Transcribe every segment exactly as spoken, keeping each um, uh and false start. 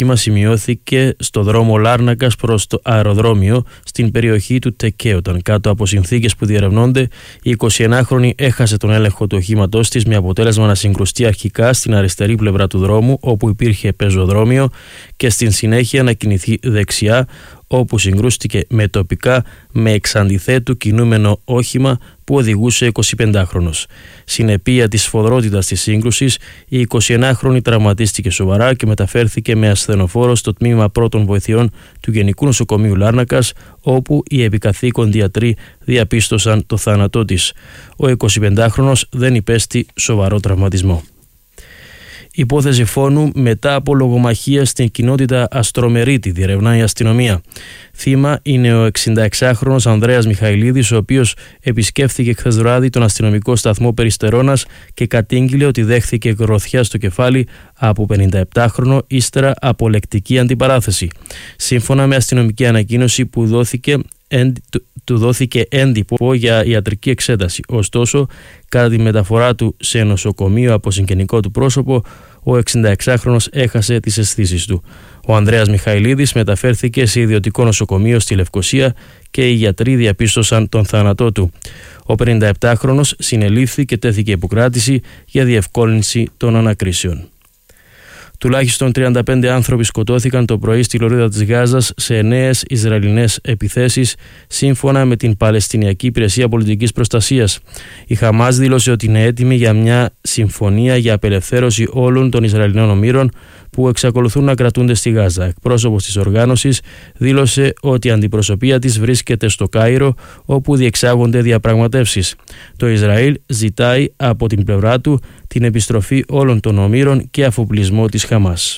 σημειώθηκε στο δρόμο Λάρνακας προς το αεροδρόμιο στην περιοχή του Τεκέ, όταν κάτω από συνθήκες που διερευνώνται η εικοσιενάχρονη έχασε τον έλεγχο του οχήματός της, με αποτέλεσμα να συγκρουστεί αρχικά στην αριστερή πλευρά του δρόμου όπου υπήρχε πεζοδρόμιο και στην συνέχεια να κινηθεί δεξιά, όπου συγκρούστηκε με τοπικά με εξαντιθέτου κινούμενο όχημα που οδηγούσε εικοσιπεντάχρονος. Συνεπία της σφοδρότητας της σύγκρουσης, η εικοσιενάχρονη τραυματίστηκε σοβαρά και μεταφέρθηκε με ασθενοφόρο στο τμήμα πρώτων βοηθειών του Γενικού Νοσοκομείου Λάρνακας, όπου οι επικαθήκοντοι ιατροί διαπίστωσαν το θάνατό της. Ο εικοσιπεντάχρονος δεν υπέστη σοβαρό τραυματισμό. Υπόθεση φόνου μετά από λογομαχία στην κοινότητα Αστρομερίτη, διερευνά η αστυνομία. Θύμα είναι ο εξηνταεξάχρονος Ανδρέας Μιχαηλίδης, ο οποίος επισκέφθηκε χθες βράδυ τον αστυνομικό σταθμό Περιστερώνας και κατήγγειλε ότι δέχθηκε γροθιά στο κεφάλι από πενηνταεπτάχρονο ύστερα από λεκτική αντιπαράθεση. Σύμφωνα με αστυνομική ανακοίνωση που δόθηκε, του δόθηκε έντυπο για ιατρική εξέταση. Ωστόσο, κατά τη μεταφορά του σε νοσοκομείο από συγγενικό του πρόσωπο, ο εξηνταεξάχρονος έχασε τις αισθήσεις του. Ο Ανδρέας Μιχαηλίδης μεταφέρθηκε σε ιδιωτικό νοσοκομείο στη Λευκοσία και οι γιατροί διαπίστωσαν τον θάνατό του. Ο πενηνταεπτάχρονος συνελήφθη και τέθηκε υποκράτηση για διευκόλυνση των ανακρίσεων. Τουλάχιστον τριάντα πέντε άνθρωποι σκοτώθηκαν το πρωί στη λωρίδα της Γάζας σε νέες Ισραηλινές επιθέσεις, σύμφωνα με την Παλαιστινιακή Υπηρεσία Πολιτικής Προστασίας. Η Χαμάς δήλωσε ότι είναι έτοιμη για μια συμφωνία για απελευθέρωση όλων των Ισραηλινών ομήρων που εξακολουθούν να κρατούνται στη Γάζα. Εκπρόσωπος της οργάνωσης δήλωσε ότι η αντιπροσωπεία της βρίσκεται στο Κάιρο, όπου διεξάγονται διαπραγματεύσεις. Το Ισραήλ ζητάει από την πλευρά του την επιστροφή όλων των ομήρων και αφοπλισμό της Χαμάς.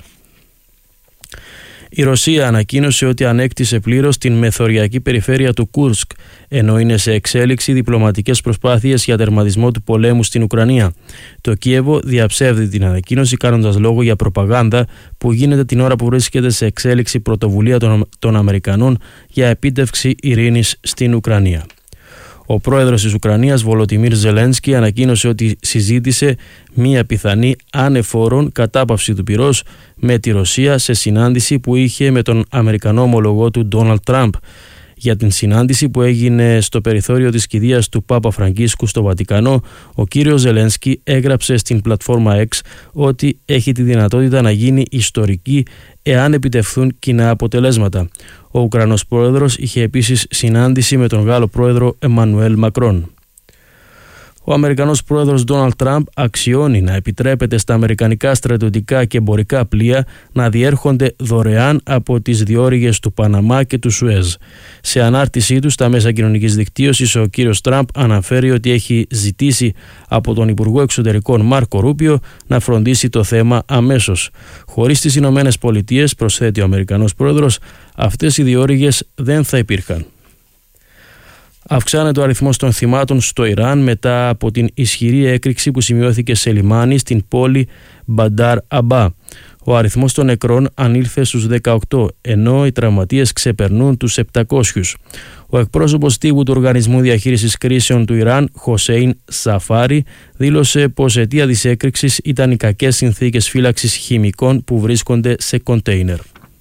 Η Ρωσία ανακοίνωσε ότι ανέκτησε πλήρως την μεθοριακή περιφέρεια του Κούρσκ, ενώ είναι σε εξέλιξη διπλωματικές προσπάθειες για τερματισμό του πολέμου στην Ουκρανία. Το Κίεβο διαψεύδει την ανακοίνωση, κάνοντας λόγο για προπαγάνδα που γίνεται την ώρα που βρίσκεται σε εξέλιξη πρωτοβουλία των, των Αμερικανών για επίτευξη ειρήνης στην Ουκρανία. Ο πρόεδρος της Ουκρανίας, Βολοντιμίρ Ζελένσκι, ανακοίνωσε ότι συζήτησε μία πιθανή ανεφόρον κατάπαυση του πυρός με τη Ρωσία σε συνάντηση που είχε με τον Αμερικανό ομολογό του Ντόναλντ Τραμπ. Για την συνάντηση που έγινε στο περιθώριο της κηδείας του Πάπα Φραγκίσκου στο Βατικανό, ο κύριος Ζελένσκι έγραψε στην πλατφόρμα X ότι έχει τη δυνατότητα να γίνει ιστορική εάν επιτευχθούν κοινά αποτελέσματα. Ο Ουκρανός πρόεδρος είχε επίσης συνάντηση με τον Γάλλο πρόεδρο Εμμανουέλ Μακρόν. Ο Αμερικανός πρόεδρος Ντόναλντ Τραμπ αξιώνει να επιτρέπεται στα αμερικανικά στρατιωτικά και εμπορικά πλοία να διέρχονται δωρεάν από τις διόρυγες του Παναμά και του Σουέζ. Σε ανάρτησή του στα μέσα κοινωνικής δικτύωσης, ο κύριος Τραμπ αναφέρει ότι έχει ζητήσει από τον Υπουργό Εξωτερικών Μάρκο Ρούπιο να φροντίσει το θέμα αμέσως. Χωρίς τις Ηνωμένες Πολιτείες, προσθέτει ο Αμερικανός πρόεδρος, αυτές οι διόρυγες δεν θα υπήρχαν. Αυξάνεται ο αριθμός των θυμάτων στο Ιράν μετά από την ισχυρή έκρηξη που σημειώθηκε σε λιμάνι στην πόλη Μπαντάρ Αμπά. Ο αριθμός των νεκρών ανήλθε στους δεκαοκτώ, ενώ οι τραυματίες ξεπερνούν τους επτακόσιους. Ο εκπρόσωπος τύπου του Οργανισμού Διαχείρισης Κρίσεων του Ιράν, Χοσέιν Σαφάρι, δήλωσε πως αιτία της έκρηξης ήταν οι κακές συνθήκες φύλαξης χημικών που βρίσκονται σε κοντέινερ.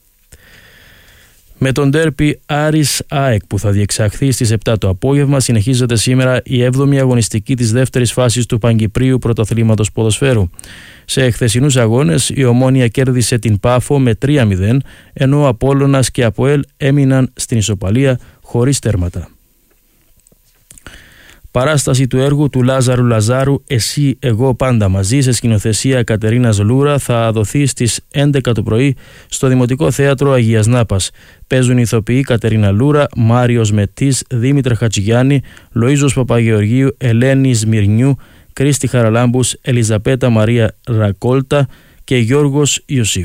Με τον ντέρπι Άρης ΑΕΚ που θα διεξαχθεί στις επτά το απόγευμα, συνεχίζεται σήμερα η έβδομη αγωνιστική της δεύτερης φάσης του Παγκυπρίου Πρωταθλήματος Ποδοσφαίρου. Σε χθεσινούς αγώνες η Ομόνοια κέρδισε την Πάφο με τρία μηδέν, ενώ ο Απόλλωνας και Αποέλ έμειναν στην ισοπαλία χωρίς τέρματα. Παράσταση του έργου του Λάζαρου Λαζάρου «Εσύ, εγώ πάντα μαζί» σε σκηνοθεσία Κατερίνας Λούρα θα δοθεί στις έντεκα το πρωί στο Δημοτικό Θέατρο Αγίας Νάπας. Παίζουν οι ηθοποιοί Κατερίνα Λούρα, Μάριος Μετής, Δήμητρα Χατζηγιάννη, Λοΐζος Παπαγεωργίου, Ελένη Σμυρνιού, Κρίστη Χαραλάμπους, Ελιζαπέτα Μαρία Ρακόλτα και Γιώργος Ιωσήφ.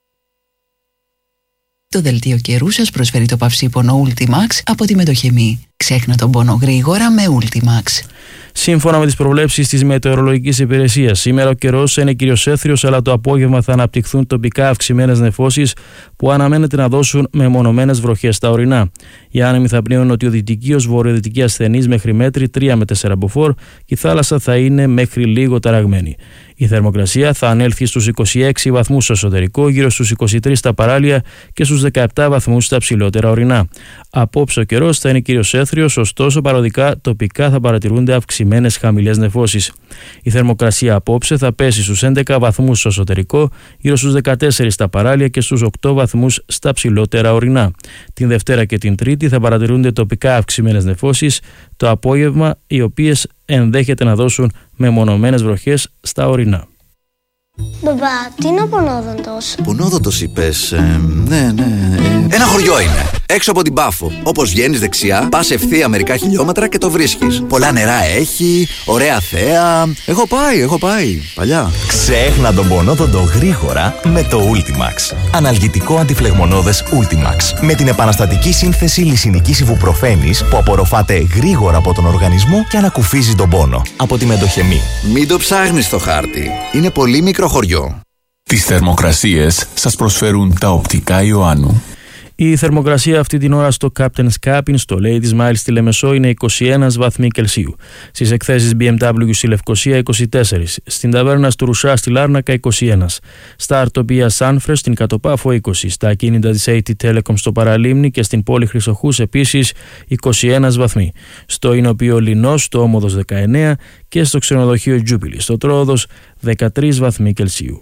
Το δελτίο καιρού σας προσφέρει το παυσίπονο Ultimax από τη Μετοχεμή. Ξέχνα τον πόνο γρήγορα με Ultimax. Σύμφωνα με τις προβλέψεις της Μετεωρολογικής Υπηρεσίας, σήμερα ο καιρός θα είναι κυρίως έθριος, αλλά το απόγευμα θα αναπτυχθούν τοπικά αυξημένες νεφώσεις που αναμένεται να δώσουν μεμονωμένες βροχές στα ορεινά. Οι άνεμοι θα πνέουν νοτιοδυτική ως βορειοδυτική ασθενής μέχρι μέτρη τρία με τέσσερα μποφόρ και η θάλασσα θα είναι μέχρι λίγο ταραγμένη. Η θερμοκρασία θα ανέλθει στους είκοσι έξι βαθμούς στο εσωτερικό, γύρω στους είκοσι τρεις στα παράλια και στους δεκαεπτά βαθμούς στα ψηλότερα ορεινά. Απόψε ο καιρός θα είναι κυρίως έθριος, ωστόσο παροδικά τοπικά θα παρατηρούνται αυξημένες χαμηλές νεφώσεις. Η θερμοκρασία απόψε θα πέσει στους έντεκα βαθμούς στο εσωτερικό, γύρω στους δεκατέσσερα στα παράλια και στους οκτώ βαθμούς στα ψηλότερα ορεινά. Την Δευτέρα και την Τρίτη θα παρατηρούνται τοπικά αυξημένες νεφώσεις το απόγευμα, οι οποίες ενδέχεται να δώσουν μεμονωμένες βροχές στα ορεινά. Μπαμπά, τι είναι ο Πονόδοντος? Πονόδοντος είπες, ε, ναι, ναι. Ε. Ένα χωριό είναι, έξω από την Πάφο. Όπως βγαίνεις δεξιά, πας ευθεία μερικά χιλιόμετρα και το βρίσκεις. Πολλά νερά έχει, ωραία θέα. Έχω πάει, έχω πάει, παλιά. Ξέχνα τον Πονόδοντο γρήγορα με το Ultimax. Αναλγητικό αντιφλεγμονώδες Ultimax. Με την επαναστατική σύνθεση λυσινικής ιβουπροφένης που απορροφάται γρήγορα από τον οργανισμό και ανακουφίζει τον πόνο. Από τη μετοχεμή. Μην το ψάχνεις στο χάρτη. Είναι πολύ μικρό χωριό. Τις θερμοκρασίες σας προσφέρουν τα οπτικά Ιωάννου. Η θερμοκρασία αυτή την ώρα στο Captain's Cabin στο Ladies Mile στη Λεμεσό είναι είκοσι ένα βαθμοί Κελσίου. Στις εκθέσεις μπι εμ ντάμπλιου στη Λευκοσία είκοσι τέσσερα, στην ταβέρνα του Ρουσά στη Λάρνακα είκοσι ένα, στα Αρτοπία Σάνφρες στην Κατοπάφο είκοσι, στα ακίνητα της έι τι Telecom στο Παραλίμνη και στην πόλη Χρυσοχούς επίσης είκοσι ένα βαθμοί. Στο Ινωπείο Λινός στο Όμοδος δεκαεννέα και στο ξενοδοχείο Τζούπιλι στο Τρόοδος δεκατρείς βαθμοί Κελσίου.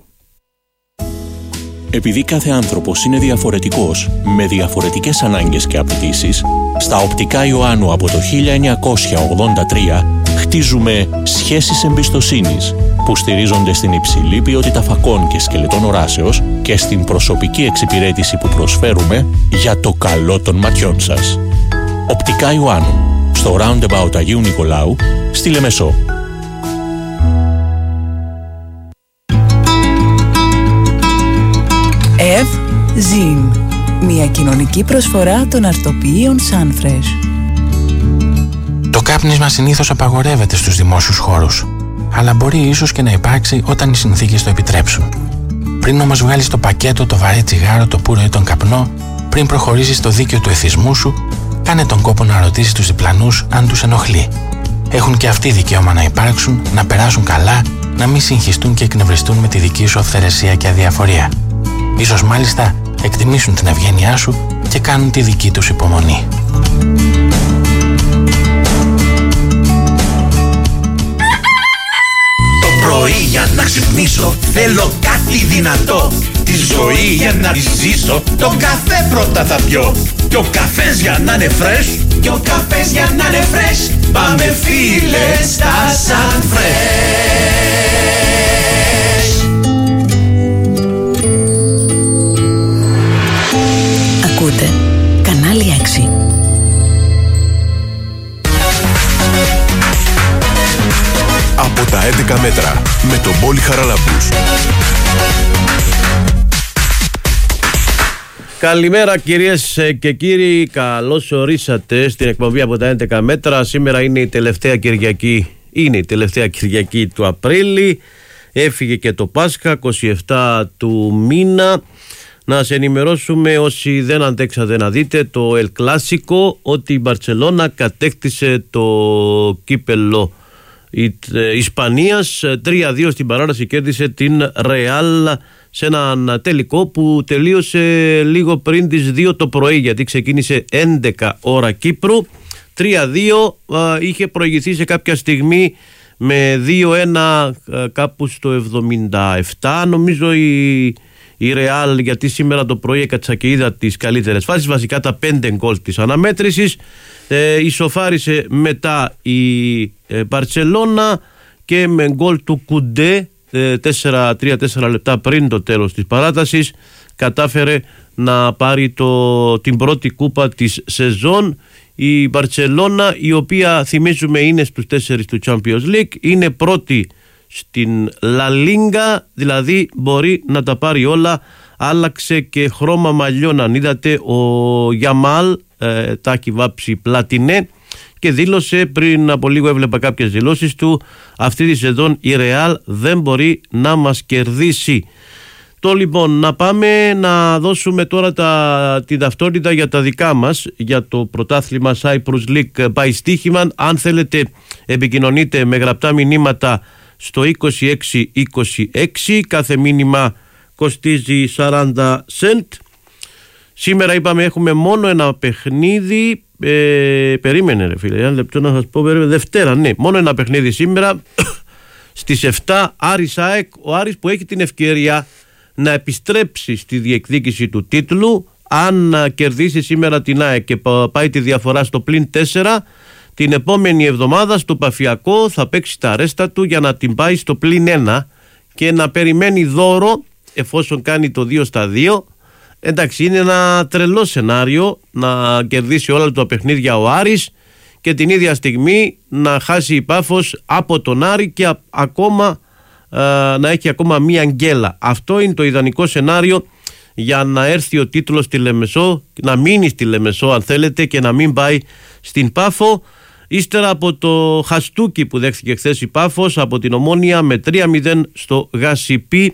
Επειδή κάθε άνθρωπος είναι διαφορετικός, με διαφορετικές ανάγκες και απαιτήσεις, στα οπτικά Ιωάννου από το χίλια εννιακόσια ογδόντα τρία χτίζουμε σχέσεις εμπιστοσύνης που στηρίζονται στην υψηλή ποιότητα φακών και σκελετών οράσεως και στην προσωπική εξυπηρέτηση που προσφέρουμε για το καλό των ματιών σας. Οπτικά Ιωάννου, στο Roundabout Αγίου Νικολάου, στη Λεμεσό. Ευ Ζιν, μια κοινωνική προσφορά των αρτοποιείων Sunfresh. Το κάπνισμα συνήθως απαγορεύεται στους δημόσιους χώρους, αλλά μπορεί ίσως και να υπάρξει όταν οι συνθήκες το επιτρέψουν. Πριν όμως βγάλεις το πακέτο, το βαρύ τσιγάρο, το πουρο ή τον καπνό, πριν προχωρήσεις στο δίκαιο του εθισμού σου, κάνε τον κόπο να ρωτήσεις τους διπλανούς αν τους ενοχλεί. Έχουν και αυτοί δικαίωμα να υπάρξουν, να περάσουν καλά, να μην συγχυστούν και εκνευριστούν με τη δική σου αυθαιρεσία και αδιαφορία. Ίσως μάλιστα εκτιμήσουν την ευγένειά σου και κάνουν τη δική τους υπομονή. Το πρωί για να ξυπνήσω θέλω κάτι δυνατό. Τη ζωή για να τη ζήσω τον καφέ πρώτα θα πιω. Και ο καφές για να είναι fresh, και ο καφές για να είναι fresh, πάμε φίλε στα Sunfresh. Ακούτε κανάλι έξι. Από τα έντεκα μέτρα με τον Πόλη Χαραλαμπούς. Καλημέρα κυρίες και κύριοι, καλώς ορίσατε στην εκπομπή από τα έντεκα μέτρα. Σήμερα είναι η τελευταία Κυριακή, είναι η τελευταία Κυριακή του Απρίλη. Έφυγε και το Πάσχα, είκοσι επτά του μήνα. Να σε ενημερώσουμε όσοι δεν αντέξατε να δείτε το Ελ Κλάσικο, ότι η Μπαρτσελώνα κατέκτησε το κύπελλο Ισπανίας. Τρία δύο στην παράταση κέρδισε την Ρεάλ σε έναν τελικό που τελείωσε λίγο πριν τις δύο το πρωί, γιατί ξεκίνησε έντεκα ώρα Κύπρου. Τρία δύο, είχε προηγηθεί σε κάποια στιγμή με δύο ένα κάπου στο εβδομήντα επτά νομίζω η, η Ρεάλ, γιατί σήμερα το πρωί έκατσα και είδα τις καλύτερες φάσεις, βασικά τα πέντε γκολ της αναμέτρησης. Ε, ισοφάρισε μετά η ε, Μπαρτσελώνα και με γκολ του Κουντέ τρία τέσσερα λεπτά πριν το τέλος της παράτασης κατάφερε να πάρει το, την πρώτη κούπα της σεζόν. Η Μπαρτσελώνα, η οποία θυμίζουμε είναι στους τέσσερις του Champions League, είναι πρώτη στην La Liga, δηλαδή μπορεί να τα πάρει όλα. Άλλαξε και χρώμα μαλλιών, αν είδατε, ο Γιαμάλ ε, τα έχει βάψει πλατινέ. και δήλωσε πριν από λίγο, έβλεπα κάποιες δηλώσεις του, αυτή τη σεζόν η Ρεάλ δεν μπορεί να μας κερδίσει. Το λοιπόν, να πάμε να δώσουμε τώρα τα, την ταυτότητα για τα δικά μας, για το πρωτάθλημα Cyprus League by στοίχημα. Αν θέλετε επικοινωνείτε με γραπτά μηνύματα στο είκοσι έξι είκοσι έξι, κάθε μήνυμα κοστίζει σαράντα σεντ. Σήμερα είπαμε έχουμε μόνο ένα παιχνίδι, ε, περίμενε ρε φίλε, ένα λεπτό να σας πω, περίμενε, Δευτέρα, ναι, μόνο ένα παιχνίδι σήμερα στις επτά, Άρης ΑΕΚ, ο Άρης που έχει την ευκαιρία να επιστρέψει στη διεκδίκηση του τίτλου. Αν κερδίσει σήμερα την ΑΕΚ και πάει τη διαφορά στο πλην τέσσερα, την επόμενη εβδομάδα στο Παφιακό θα παίξει τα ρέστα του για να την πάει στο πλην ένα και να περιμένει δώρο εφόσον κάνει το δύο στα δύο. Εντάξει, είναι ένα τρελό σενάριο να κερδίσει όλα τα παιχνίδια ο Άρης και την ίδια στιγμή να χάσει η Πάφος από τον Άρη και α, ακόμα α, να έχει ακόμα μία γκέλα. Αυτό είναι το ιδανικό σενάριο για να έρθει ο τίτλος στη Λεμεσό, να μείνει στη Λεμεσό αν θέλετε και να μην πάει στην Πάφο. Ύστερα από το χαστούκι που δέχθηκε χθες η Πάφος από την Ομόνια με τρία μηδέν στο Γασιπί,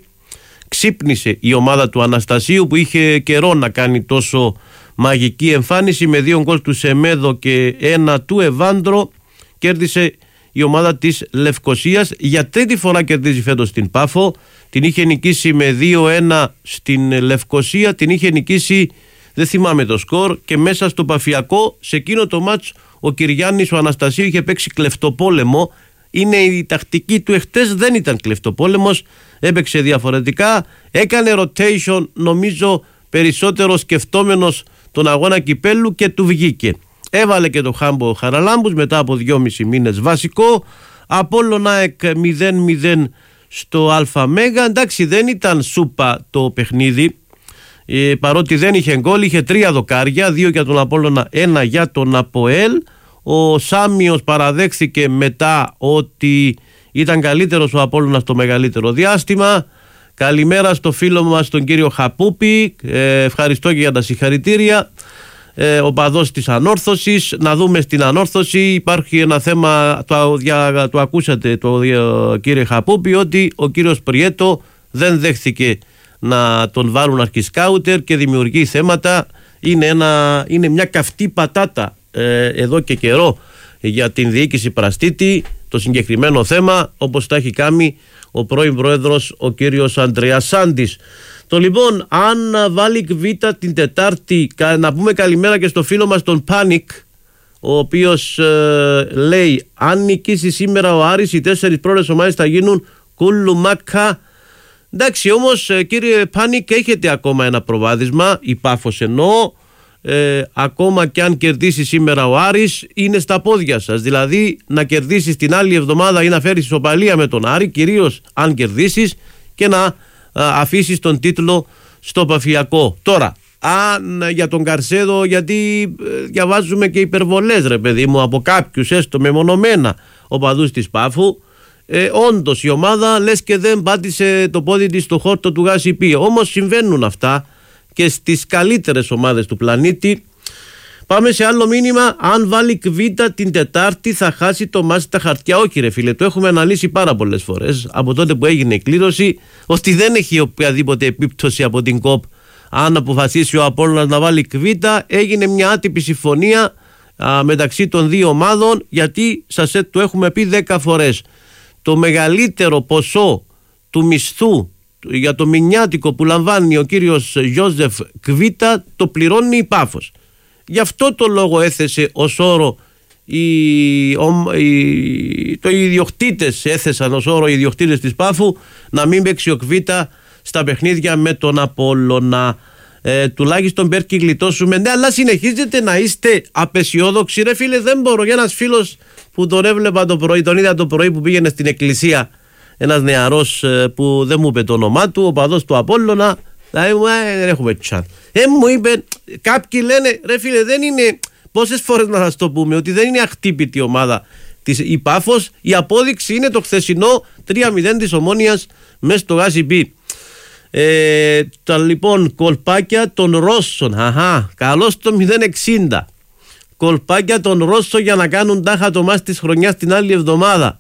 ξύπνησε η ομάδα του Αναστασίου που είχε καιρό να κάνει τόσο μαγική εμφάνιση. Με δύο γκολ του Σεμέδο και ένα του Εβάντρο κέρδισε η ομάδα της Λευκοσίας. Για τρίτη φορά κερδίζει φέτος την Πάφο. Την είχε νικήσει με δύο ένα στην Λευκοσία, την είχε νικήσει, δεν θυμάμαι το σκορ, και μέσα στο Παφιακό σε εκείνο το μάτς ο Κυριάννης ο Αναστασίου είχε παίξει κλεφτοπόλεμο. Είναι η τακτική του εχθές, δεν ήταν κλεφτοπόλεμος, έπαιξε διαφορετικά, έκανε rotation, νομίζω περισσότερο σκεφτόμενος τον αγώνα κυπέλου και του βγήκε. Έβαλε και το Χάμπο Χαραλάμπους μετά από δυόμισι μήνες βασικό. Απόλλων ΑΕΚ μηδέν μηδέν στο ΑΜ. Εντάξει, δεν ήταν σούπα το παιχνίδι, ε, παρότι δεν είχε γκολ, είχε τρία δοκάρια, δύο για τον Απόλλωνα, ένα για τον ΑΠΟΕΛ. Ο Σάμιος παραδέχθηκε μετά ότι ήταν καλύτερος ο Απόλλωνας το μεγαλύτερο διάστημα. Καλημέρα στο φίλο μας τον κύριο Χαπούπη, ε, ευχαριστώ και για τα συγχαρητήρια. Ε, ο παδός της Ανόρθωσης. Να δούμε στην Ανόρθωση, υπάρχει ένα θέμα, το, δια, το ακούσατε το δια, κύριε Χαπούπη, ότι ο κύριος Πριέτο δεν δέχθηκε να τον βάλουν αρχισκάουτερ και δημιουργεί θέματα. Είναι, ένα, είναι μια καυτή πατάτα ε, εδώ και καιρό για την διοίκηση Πραστίτη το συγκεκριμένο θέμα, όπως τα έχει κάνει ο πρώην πρόεδρος ο κύριος Ανδρέας Σάντης. Το λοιπόν, αν βάλει Β την Τετάρτη, να πούμε καλημέρα και στο φίλο μας τον Πάνικ, ο οποίος ε, λέει αν νικήσει σήμερα ο Άρης, οι τέσσερις πρώτες ομάδες θα γίνουν κουλουμάκα. Εντάξει, όμως ε, κύριε Πάνικ, έχετε ακόμα ένα προβάδισμα, η Πάφος εννοώ, ε, ακόμα και αν κερδίσει σήμερα ο Άρης είναι στα πόδια σας, δηλαδή να κερδίσεις την άλλη εβδομάδα ή να φέρεις ισοπαλία με τον Άρη, κυρίως αν κερδίσεις, και να αφήσεις τον τίτλο στο Παφιακό. Τώρα, αν για τον Καρσέδο, γιατί διαβάζουμε και υπερβολές ρε παιδί μου από κάποιους έστω μεμονωμένα οπαδούς της Πάφου, ε, όντως η ομάδα λες και δεν πάτησε το πόδι της στο χόρτο του Γασιπί, όμως συμβαίνουν αυτά και στις καλύτερες ομάδες του πλανήτη. Πάμε σε άλλο μήνυμα. Αν βάλει Κβίτα την Τετάρτη θα χάσει το μάτι στα χαρτιά. Όχι ρε φίλε, το έχουμε αναλύσει πάρα πολλές φορές από τότε που έγινε η κλήρωση, ότι δεν έχει οποιαδήποτε επίπτωση από την ΚΟΠ. Αν αποφασίσει ο Απόλλωνας να βάλει Κβίτα, έγινε μια άτυπη συμφωνία α, μεταξύ των δύο ομάδων, γιατί σας το έχουμε πει δέκα φορές. Το μεγαλύτερο ποσό του μισθού για το μηνιάτικο που λαμβάνει ο κύριος Γιώζεφ Κβίτα το πληρώνει η Πάφος. Γι' αυτό το λόγο έθεσε ως όρο οι, ο, οι, το οι ιδιοκτήτες έθεσαν ως όρο οι ιδιοκτήτες της Πάφου να μην παίξει ο Κβίτα στα παιχνίδια με τον Απόλλωνα. Ε, τουλάχιστον Μπέρκη γλιτώσουμε. Ναι, αλλά συνεχίζετε να είστε απεσιόδοξοι ρε φίλε, δεν μπορώ. Για ένας φίλος που τον έβλεπα το πρωί, τον είδα το πρωί που πήγαινε στην εκκλησία, ένας νεαρός ε, που δεν μου είπε το όνομά του, ο παδός του Απόλλωνα, δηλαδή δεν έχουμε τσάν. Ε, μου είπε, κάποιοι λένε ρε φίλε, δεν είναι, πόσες φορές να σας το πούμε, ότι δεν είναι αχτύπητη ομάδα της η Πάφος. Η απόδειξη είναι το χθεσινό τρία μηδέν της Ομόνοιας μέσα στο Γασιπί. Ε, τα λοιπόν κολπάκια των Ρώσων, αχα, καλώς το μηδέν εξήντα. κολπάκια των Ρώσο για να κάνουν τάχα το μάτς της χρονιάς την άλλη εβδομάδα.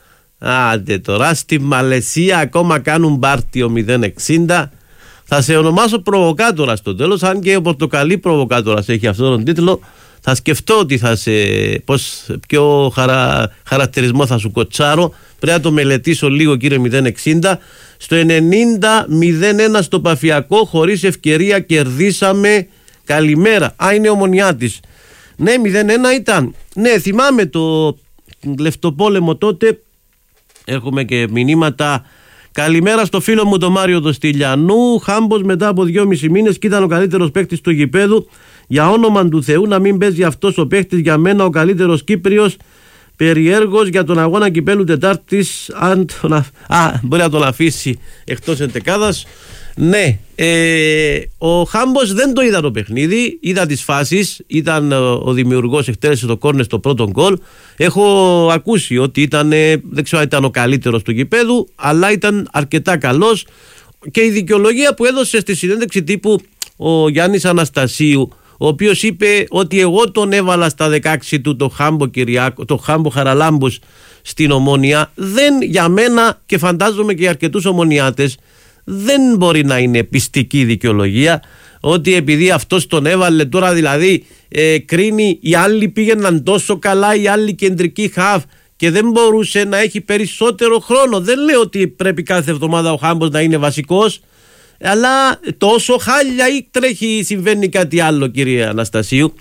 Άντε τώρα, στη Μαλαισία ακόμα κάνουν πάρτι ο μηδέν εξήντα. Θα σε ονομάσω προβοκάτορα στο τέλος, αν και ο πορτοκαλί προβοκάτορας έχει αυτόν τον τίτλο. Θα σκεφτώ ότι θα σε, πώς, ποιο χαρα, χαρακτηρισμό θα σου κοτσάρω. Πρέπει να το μελετήσω λίγο, κύριε μηδέν εξήντα. Στο ενενήντα μηδέν ένα στο Παφιακό, χωρίς ευκαιρία κερδίσαμε. Καλημέρα. Α, είναι Ομονιάτης. Ναι, μηδέν ένα ήταν. Ναι, θυμάμαι το λεφτοπόλεμο τότε. Έχουμε και μηνύματα. Καλημέρα στο φίλο μου τον Μάριο Δοστηλιανού. Χάμπος μετά από δυόμισι μήνες και ήταν ο καλύτερος παίκτης του γηπέδου. Για όνομα του Θεού να μην παίζει αυτός ο παίκτης, για μένα ο καλύτερος Κύπριος. Περιέργως για τον αγώνα κυπέλου Τετάρτης. Αν τον α... α, μπορεί να τον αφήσει εκτός εντεκάδας. Ναι, ε, ο Χάμπος δεν το είδα το παιχνίδι, είδα τις φάσεις, ήταν ο δημιουργός, εκτέλεσε το κόρνερ στο πρώτο γκολ. Έχω ακούσει ότι ήταν, δεν ξέρω αν ήταν ο καλύτερος του γηπέδου, αλλά ήταν αρκετά καλός. Και η δικαιολογία που έδωσε στη συνέντευξη τύπου ο Γιάννης Αναστασίου, ο οποίος είπε ότι εγώ τον έβαλα στα δεκαέξι του το Χάμπο, Κυριάκο, το Χάμπο Χαραλάμπους στην Ομόνια, δεν για μένα και φαντάζομαι και για αρκετούς ομονιάτες, δεν μπορεί να είναι πιστική δικαιολογία ότι επειδή αυτός τον έβαλε τώρα, δηλαδή ε, κρίνει οι άλλοι πήγαιναν τόσο καλά, οι άλλοι κεντρικοί χαφ και δεν μπορούσε να έχει περισσότερο χρόνο. Δεν λέω ότι πρέπει κάθε εβδομάδα ο Χάμπος να είναι βασικός, αλλά τόσο χάλια ή τρέχει, συμβαίνει κάτι άλλο, κύριε Αναστασίου.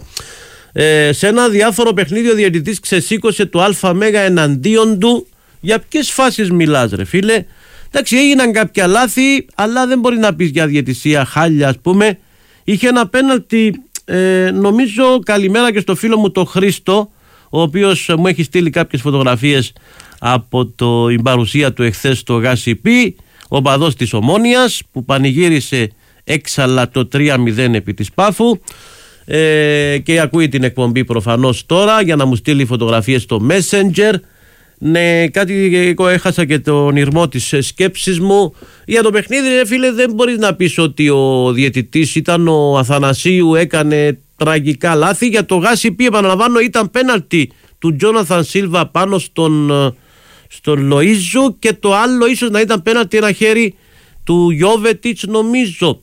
Ε, σε ένα διάφορο παιχνίδι ο διαιτητής ξεσήκωσε το ΑΜ εναντίον του. Για ποιες φάσεις μιλάς, ρε φίλε? Εντάξει, έγιναν κάποια λάθη, αλλά δεν μπορεί να πεις για διαιτησία χάλια, ας πούμε. Είχε ένα πέναλτι, ε, νομίζω, καλημέρα και στο φίλο μου το Χρήστο, ο οποίος μου έχει στείλει κάποιες φωτογραφίες από το, την παρουσία του εχθές στο ΓΑΣΥΠΗ, ο παδός της Ομόνιας, που πανηγύρισε έξαλα το τρία μηδέν επί της Πάφου, ε, και ακούει την εκπομπή προφανώς τώρα για να μου στείλει φωτογραφίες στο Messenger. Ναι, κάτι εγώ έχασα και τον ηρμό της σκέψης μου για το παιχνίδι. Ρε φίλε, δεν μπορείς να πεις ότι ο διαιτητής ήταν ο Αθανασίου, έκανε τραγικά λάθη. Για το ΓΑΣΥΠΗ, επαναλαμβάνω, ήταν πέναλτι του Τζόναθαν Σίλβα πάνω στον, στον Λοΐζο, και το άλλο ίσως να ήταν πέναλτι ένα χέρι του Γιώβετιτς, νομίζω.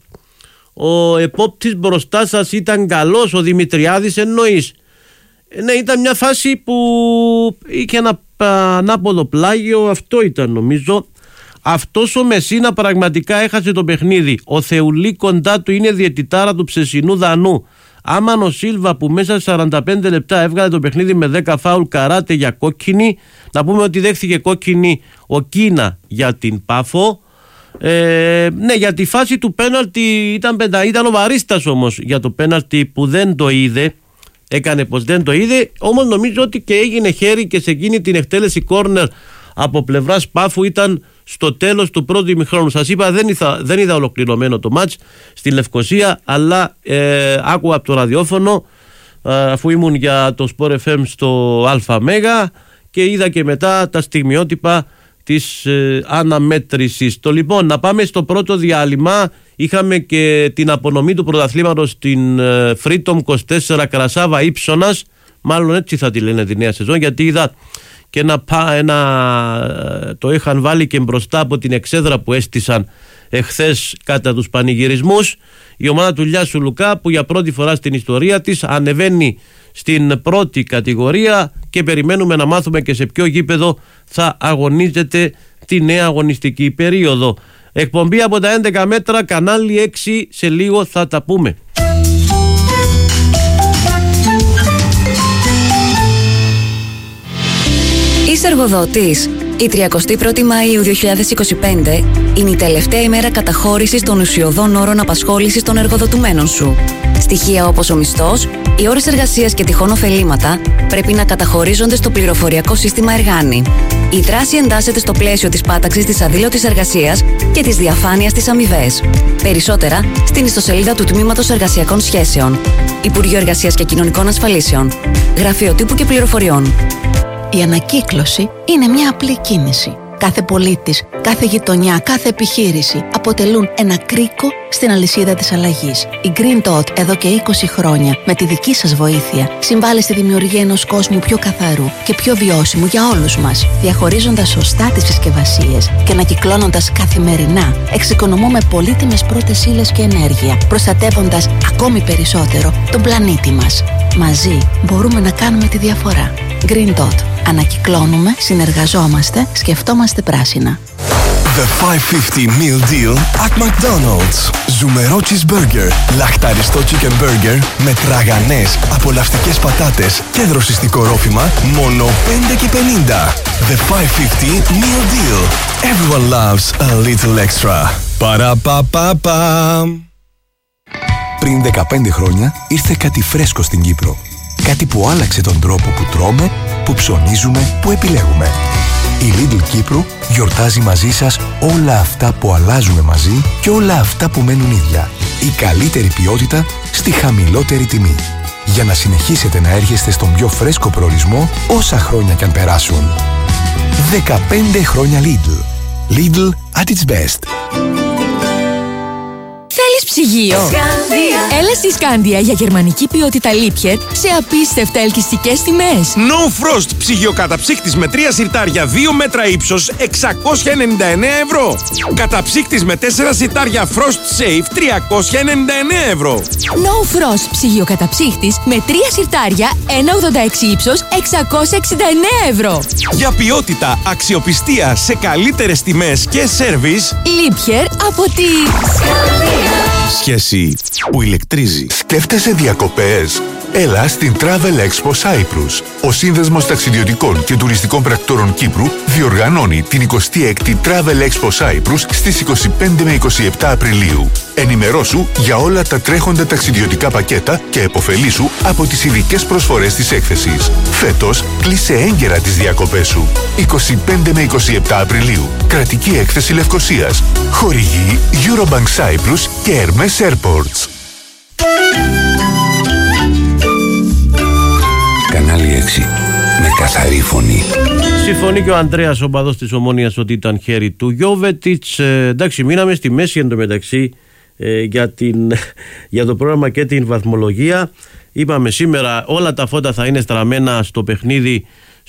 Ο επόπτης μπροστά σας ήταν καλός, ο Δημητριάδης εννοείς? Ναι, ήταν μια φάση που είχε ένα ανάποδο πλάγιο, αυτό ήταν νομίζω. Αυτός ο Μεσίνα πραγματικά έχασε το παιχνίδι. Ο Θεουλή κοντά του είναι διαιτητάρα του ψεσινού Δανού. Άμαν ο Σίλβα που μέσα σε σαράντα πέντε λεπτά έβγαλε το παιχνίδι με δέκα φάουλ, καράτε για κόκκινη. Να πούμε ότι δέχθηκε κόκκινη ο Κίνα για την Πάφο. Ε, ναι, για τη φάση του πέναλτι ήταν, πεντα, ήταν ο Βαρίστας όμως για το πέναλτι που δεν το είδε. Έκανε πως δεν το είδε, όμως νομίζω ότι και έγινε χέρι και σε εκείνη την εκτέλεση κόρνερ από πλευράς Πάφου ήταν στο τέλος του πρώτου ημιχρόνου. Σας είπα, δεν είδα, δεν είδα ολοκληρωμένο το μάτς στη Λευκοσία, αλλά ε, άκουγα από το ραδιόφωνο ε, αφού ήμουν για το Sport εφ εμ στο ΑΜ και είδα και μετά τα στιγμιότυπα της ε, αναμέτρησης. Το λοιπόν, να πάμε στο πρώτο διάλειμμα. Είχαμε και την απονομή του πρωταθλήματος στην ε, Freedom είκοσι τέσσερα Κρασάβα Ήψωνας, μάλλον έτσι θα τη λένε τη νέα σεζόν, γιατί είδα και ένα, ένα το είχαν βάλει και μπροστά από την εξέδρα που έστησαν εχθές κατά τους πανηγυρισμούς. Η ομάδα του Λιάσου Λουκά, που για πρώτη φορά στην ιστορία της ανεβαίνει στην πρώτη κατηγορία, και περιμένουμε να μάθουμε και σε ποιο γήπεδο θα αγωνίζεται τη νέα αγωνιστική περίοδο. Εκπομπή από τα έντεκα μέτρα, κανάλι έξι, σε λίγο θα τα πούμε. Είσαι εργοδότης? Η τριαντάτη πρώτη Μαΐου δύο χιλιάδες είκοσι πέντε είναι η τελευταία ημέρα καταχώρησης των ουσιωδών όρων απασχόλησης των εργοδοτουμένων σου. Στοιχεία όπως ο μισθός, οι ώρες εργασίας και τυχόν ωφελήματα πρέπει να καταχωρίζονται στο πληροφοριακό σύστημα Εργάνη. Η δράση εντάσσεται στο πλαίσιο της πάταξης της αδήλωτης εργασίας και της διαφάνειας στις αμοιβές. Περισσότερα στην ιστοσελίδα του Τμήματος Εργασιακών Σχέσεων. Υπουργείο Εργασίας και Κοινωνικών Ασφαλίσεων. Γραφείο Τύπου και Πληροφοριών. Η ανακύκλωση είναι μια απλή κίνηση. Κάθε πολίτης, κάθε γειτονιά, κάθε επιχείρηση αποτελούν ένα κρίκο στην αλυσίδα της αλλαγής. Η Green Dot εδώ και είκοσι χρόνια, με τη δική σας βοήθεια, συμβάλλει στη δημιουργία ενός κόσμου πιο καθαρού και πιο βιώσιμου για όλους μας. Διαχωρίζοντας σωστά τις συσκευασίες και ανακυκλώνοντας καθημερινά, εξοικονομούμε πολύτιμες πρώτες ύλες και ενέργεια, προστατεύοντας ακόμη περισσότερο τον πλανήτη μας. Μαζί μπορούμε να κάνουμε τη διαφορά. Green Dot. Ανακυκλώνουμε, συνεργαζόμαστε, σκεφτόμαστε πράσινα. The χιακόσια πενήντα meal deal at McDonald's. Ζουμερό cheeseburger, λαχταριστό chicken burger με τραγανές, απολαυστικές πατάτες και δροσιστικό ρόφημα, μόνο πέντε και πενήντα. The χιακόσια πενήντα meal deal. Everyone loves a little extra. Παραπαπαπα. Πριν δεκαπέντε χρόνια ήρθε κάτι φρέσκο στην Κύπρο. Κάτι που άλλαξε τον τρόπο που τρώμε, που ψωνίζουμε, που επιλέγουμε. Η Lidl Κύπρου γιορτάζει μαζί σας όλα αυτά που αλλάζουμε μαζί και όλα αυτά που μένουν ίδια. Η καλύτερη ποιότητα στη χαμηλότερη τιμή. Για να συνεχίσετε να έρχεστε στον πιο φρέσκο προορισμό όσα χρόνια κι αν περάσουν. δεκαπέντε χρόνια Lidl. Lidl at its best. Θέλεις ψυγείο? Σκανδία. Έλα στη Σκάνδια για γερμανική ποιότητα Liebherr σε απίστευτα ελκυστικές τιμές. No Frost ψυγειοκαταψύκτης με τρία συρτάρια δύο μέτρα ύψος εξακόσια ενενήντα εννέα ευρώ. Καταψύκτης με τέσσερα συρτάρια Frost Safe τριακόσια ενενήντα εννέα ευρώ. No Frost ψυγειοκαταψύκτης με τρία συρτάρια ένα κόμμα ογδόντα έξι ύψος εξακόσια εξήντα εννέα ευρώ. Για ποιότητα, αξιοπιστία σε καλύτερες τιμές και σέρβις, Liebherr από τη Σκανδία. Σχέση που ηλεκτρίζει. Σκέφτεσαι διακοπές? Έλα στην Travel Expo Cyprus. Ο Σύνδεσμος Ταξιδιωτικών και Τουριστικών Πρακτόρων Κύπρου διοργανώνει την εικοστή έκτη Travel Expo Cyprus στις είκοσι πέντε με είκοσι επτά Απριλίου. Ενημερώσου για όλα τα τρέχοντα ταξιδιωτικά πακέτα και επωφελήσου από τις ειδικές προσφορές της έκθεσης. Φέτος κλείσε έγκαιρα τις διακοπές σου. είκοσι πέντε με είκοσι επτά Απριλίου. Κρατική έκθεση Λευκωσίας. Χορηγεί Eurobank Cyprus και Hermes Airports. Κανάλι έξι. Με καθαρή φωνή. Συμφωνεί και ο Ανδρέας, ο παδός της Ομόνοιας, ότι ήταν χέρι του Γιόβετιτς. Ε, εντάξει, μείναμε στη μέση εντωμεταξύ ε, για, την, για το πρόγραμμα και την βαθμολογία. Είπαμε σήμερα όλα τα φώτα θα είναι στραμμένα στο παιχνίδι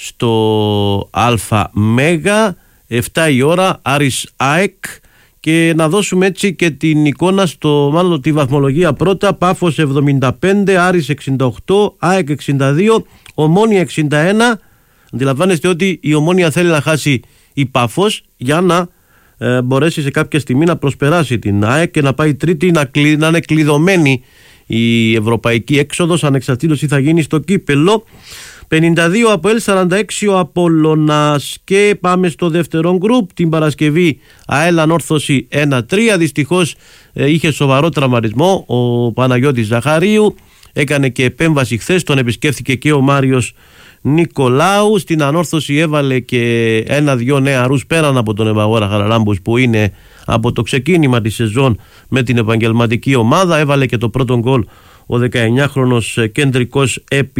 στο Α Μέγα, επτά η ώρα, Άρης ΑΕΚ. Και να δώσουμε έτσι και την εικόνα στο, μάλλον τη βαθμολογία πρώτα. Πάφος εβδομήντα πέντε, Άρης εξήντα οκτώ, ΑΕΚ εξήντα δύο, Ομόνια εξήντα ένα. Αντιλαμβάνεστε ότι η Ομόνια θέλει να χάσει η Πάφος για να ε, μπορέσει σε κάποια στιγμή να προσπεράσει την ΑΕΚ και να πάει τρίτη, να, κλει, να είναι κλειδωμένη η ευρωπαϊκή έξοδος, ανεξαρτήτως τι θα γίνει στο κύπελο. πενήντα δύο από ΑΠΟΕΛ, σαράντα έξι ο Απόλλωνας. Και πάμε στο δεύτερο γκρουπ. Την Παρασκευή ΑΕΛ Ανόρθωση ένα τρία. Δυστυχώς ε, είχε σοβαρό τραυματισμό ο Παναγιώτης Ζαχαρίου. Έκανε και επέμβαση χθες, τον επισκέφθηκε και ο Μάριος Νικολάου. Στην Ανόρθωση έβαλε και ένα-δυο νεαρούς πέραν από τον Ευαγόρα Χαραλάμπους που είναι από το ξεκίνημα της σεζόν με την επαγγελματική ομάδα. Έβαλε και το πρώτο γκολ ο δεκαεννιάχρονος κεντρικός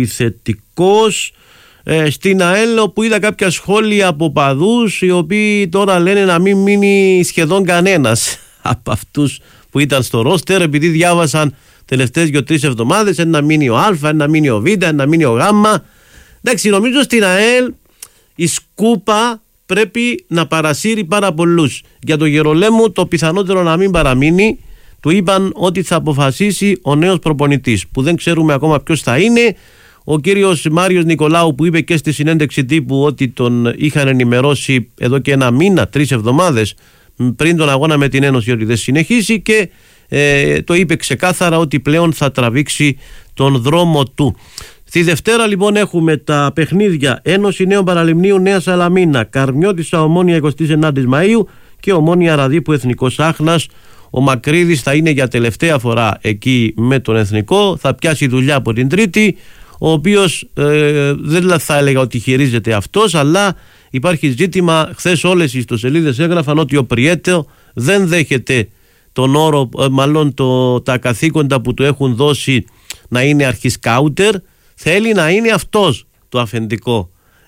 επιθετικός. Ε, στην ΑΕΛ, όπου είδα κάποια σχόλια από παδούς οι οποίοι τώρα λένε να μην μείνει σχεδόν κανένας από αυτούς που ήταν στο ρόστερ, επειδή διάβασαν τελευταίες δύο-τρεις εβδομάδες ένα μείνει ο Α, ένα μείνει ο Β, ένα μείνει ο Γ. Εντάξει, νομίζω στην ΑΕΛ η σκούπα πρέπει να παρασύρει πάρα πολλούς. Για τον Γερολέμου το πιθανότερο να μην παραμείνει. Του είπαν ότι θα αποφασίσει ο νέος προπονητής, που δεν ξέρουμε ακόμα ποιος θα είναι. Ο κύριος Μάριος Νικολάου, που είπε και στη συνέντευξη τύπου ότι τον είχαν ενημερώσει εδώ και ένα μήνα, τρεις εβδομάδες πριν τον αγώνα με την Ένωση, ότι δεν συνεχίσει, και ε, το είπε ξεκάθαρα ότι πλέον θα τραβήξει τον δρόμο του. Στη Δευτέρα λοιπόν έχουμε τα παιχνίδια Ένωση Νέων Παραλιμνίου Νέα Σαλαμίνα, Καρμιώτισσα Ομόνια εικοστή ενάτη Μαΐου και Ομόνια Ραδίπου Εθνικός Άχνας. Ο Μακρύδης θα είναι για τελευταία φορά εκεί με τον Εθνικό, θα πιάσει δουλειά από την Τρίτη, ο οποίος ε, δεν θα έλεγα ότι χειρίζεται αυτός, αλλά υπάρχει ζήτημα. Χθες όλες οι ιστοσελίδες έγραφαν ότι ο Πριέτο δεν δέχεται τον όρο, ε, μάλλον το, τα καθήκοντα που του έχουν δώσει να είναι αρχισκάουτερ, θέλει να είναι αυτός το αφεντικό.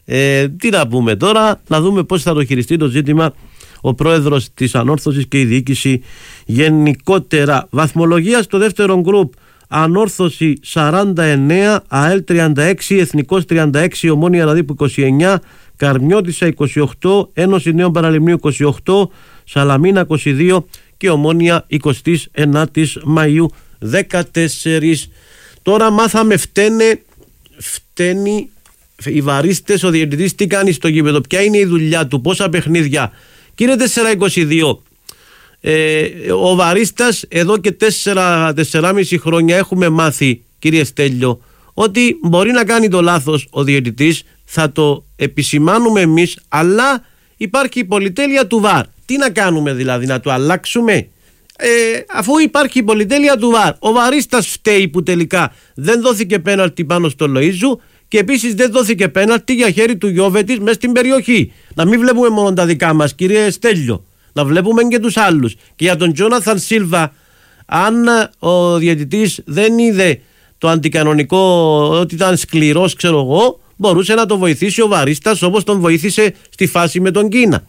Ε, τι να πούμε τώρα, να δούμε πώς θα το χειριστεί το ζήτημα ο πρόεδρος της Ανόρθωσης και η διοίκηση γενικότερα. Βαθμολογία στο δεύτερο γκρουπ: Ανόρθωση σαράντα εννέα, ΑΕΛ τριάντα έξι, Εθνικός τριάντα έξι, Ομόνοια Αναδίπου είκοσι εννέα, Καρμιώτισσα είκοσι οκτώ, Ένωση Νέων Παραλιμνίου είκοσι οκτώ, Σαλαμίνα είκοσι δύο και Ομόνοια εικοστή ενάτη Μαΐου δεκατέσσερα. Τώρα μάθαμε φταίνε, φταίνει οι βαρίστες, ο διαιτητής τι κάνει στο γήπεδο, ποια είναι η δουλειά του, πόσα παιχνίδια. Κύριε τέσσερα είκοσι δύο, ε, ο βαρίστας εδώ και τέσσερα τεσσεράμισι χρόνια έχουμε μάθει, κύριε Στέλιο, ότι μπορεί να κάνει το λάθος ο διαιτητής, θα το επισημάνουμε εμείς, αλλά υπάρχει η πολυτέλεια του βαρ. Τι να κάνουμε δηλαδή, να το αλλάξουμε? Ε, αφού υπάρχει η πολυτέλεια του βαρ, ο βαρίστας φταίει που τελικά δεν δόθηκε πέναλτι πάνω στο Λοΐζου και επίσης δεν δόθηκε πέναλτι για χέρι του Γιώβετης μέσα στην περιοχή. Να μην βλέπουμε μόνο τα δικά μας, κύριε Στέλιο, να βλέπουμε και τους άλλους. Και για τον Τζόναθαν Σίλβα, αν ο διαιτητής δεν είδε το αντικανονικό, ότι ήταν σκληρός, ξέρω εγώ, μπορούσε να το βοηθήσει ο βαρίστας όπως τον βοήθησε στη φάση με τον Κίνα.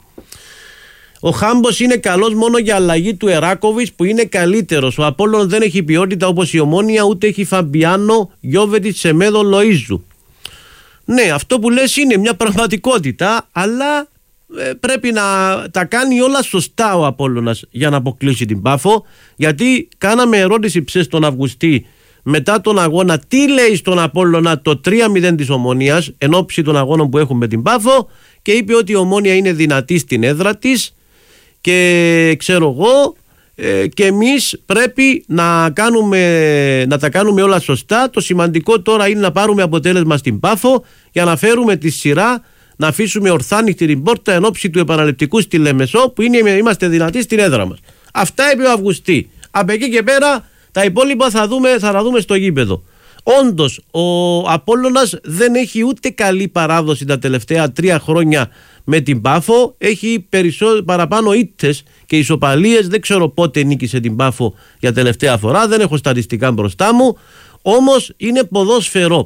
Ο Χάμπος είναι καλός μόνο για αλλαγή του Εράκοβιτς που είναι καλύτερος. Ο Απόλλων δεν έχει ποιότητα όπως η Ομόνοια, ούτε έχει Φαμπιάνο, Γιώβετιτς, Σεμέδο, Λοΐζου. Ναι, αυτό που λες είναι μια πραγματικότητα, αλλά ε, πρέπει να τα κάνει όλα σωστά ο Απόλλωνας για να αποκλείσει την Πάφο, γιατί κάναμε ερώτηση ψες τον Αυγουστή μετά τον αγώνα τι λέει στον Απόλλωνα το τρία μηδέν της Ομονίας εν ώψη των αγώνων που έχουμε την Πάφο, και είπε ότι η Ομόνοια είναι δυνατή στην έδρα της και ξέρω εγώ, ε, και εμείς πρέπει να, κάνουμε, να τα κάνουμε όλα σωστά. Το σημαντικό τώρα είναι να πάρουμε αποτέλεσμα στην Πάφο για να φέρουμε τη σειρά, να αφήσουμε ορθάνυχτη την πόρτα εν ώψη του επαναληπτικού στη Λεμεσό που είναι, είμαστε δυνατοί στην έδρα μας. Αυτά είπε ο Αυγουστή. Από εκεί και πέρα τα υπόλοιπα θα, δούμε, θα τα δούμε στο γήπεδο. Όντως ο Απόλλωνας δεν έχει ούτε καλή παράδοση τα τελευταία τρία χρόνια με την Πάφο, έχει περισσότερο, παραπάνω ήττες και ισοπαλίες, δεν ξέρω πότε νίκησε την Πάφο για τελευταία φορά, δεν έχω στατιστικά μπροστά μου, όμως είναι ποδόσφαιρο.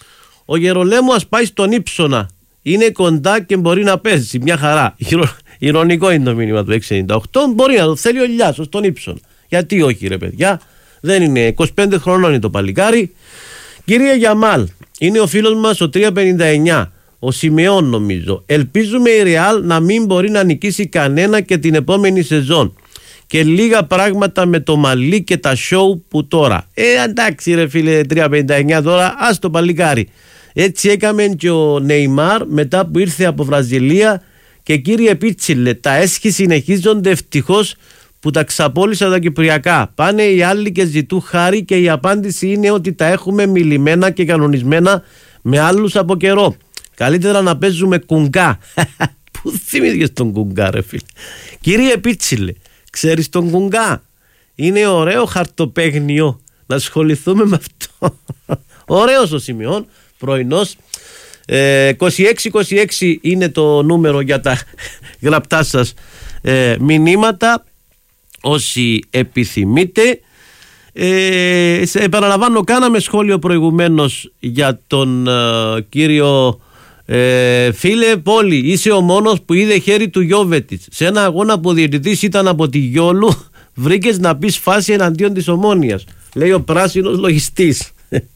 Ο Γερολέμου πάει στον Ύψονα, είναι κοντά και μπορεί να παίζει μια χαρά. Ηρωνικό είναι το μήνυμα του έξι ενενήντα οκτώ, μπορεί να το θέλει ο Λιάσος στον Ύψονα. Γιατί όχι ρε παιδιά, δεν είναι, είκοσι πέντε χρονών είναι το παλικάρι. Κύριε Γιαμάλ, είναι ο φίλος μας ο τριακόσια πενήντα εννέα, ο Σιμεών νομίζω. Ελπίζουμε η Ρεάλ να μην μπορεί να νικήσει κανένα και την επόμενη σεζόν. Και λίγα πράγματα με το μαλλί και τα σοου που τώρα. Ε, εντάξει ρε φίλε τριακόσια πενήντα εννέα τώρα, ας το παλικάρι. Έτσι έκαμε και ο Νεϊμάρ μετά που ήρθε από Βραζιλία. Και κύριε Πίτσιλε, τα έσχη συνεχίζονται ευτυχώς που τα ξαπόλυσα τα κυπριακά. Πάνε οι άλλοι και ζητούν χάρη και η απάντηση είναι ότι τα έχουμε μιλημένα και κανονισμένα με άλλους από καιρό. Καλύτερα να παίζουμε κουγκά. Πού θυμήθηκες τον κουγκά ρε φίλε? Κύριε Πίτσιλε, ξέρεις τον κουγκά? Είναι ωραίο χαρτοπαίγνιο, να ασχοληθούμε με αυτό. Ωραίος ο Σιμεών, πρωινός. ε, είκοσι έξι είκοσι έξι είναι το νούμερο για τα γραπτά σας ε, μηνύματα όσοι επιθυμείτε. ε, σε, επαναλαμβάνω, κάναμε σχόλιο προηγουμένως για τον ε, κύριο ε, φίλε Πόλη, είσαι ο μόνος που είδε χέρι του Γιώβετιτς σε ένα αγώνα που ο διαιτητής ήταν από τη Γιόλου, βρήκες να πεις φάση εναντίον της Ομόνοιας, λέει ο πράσινος λογιστής.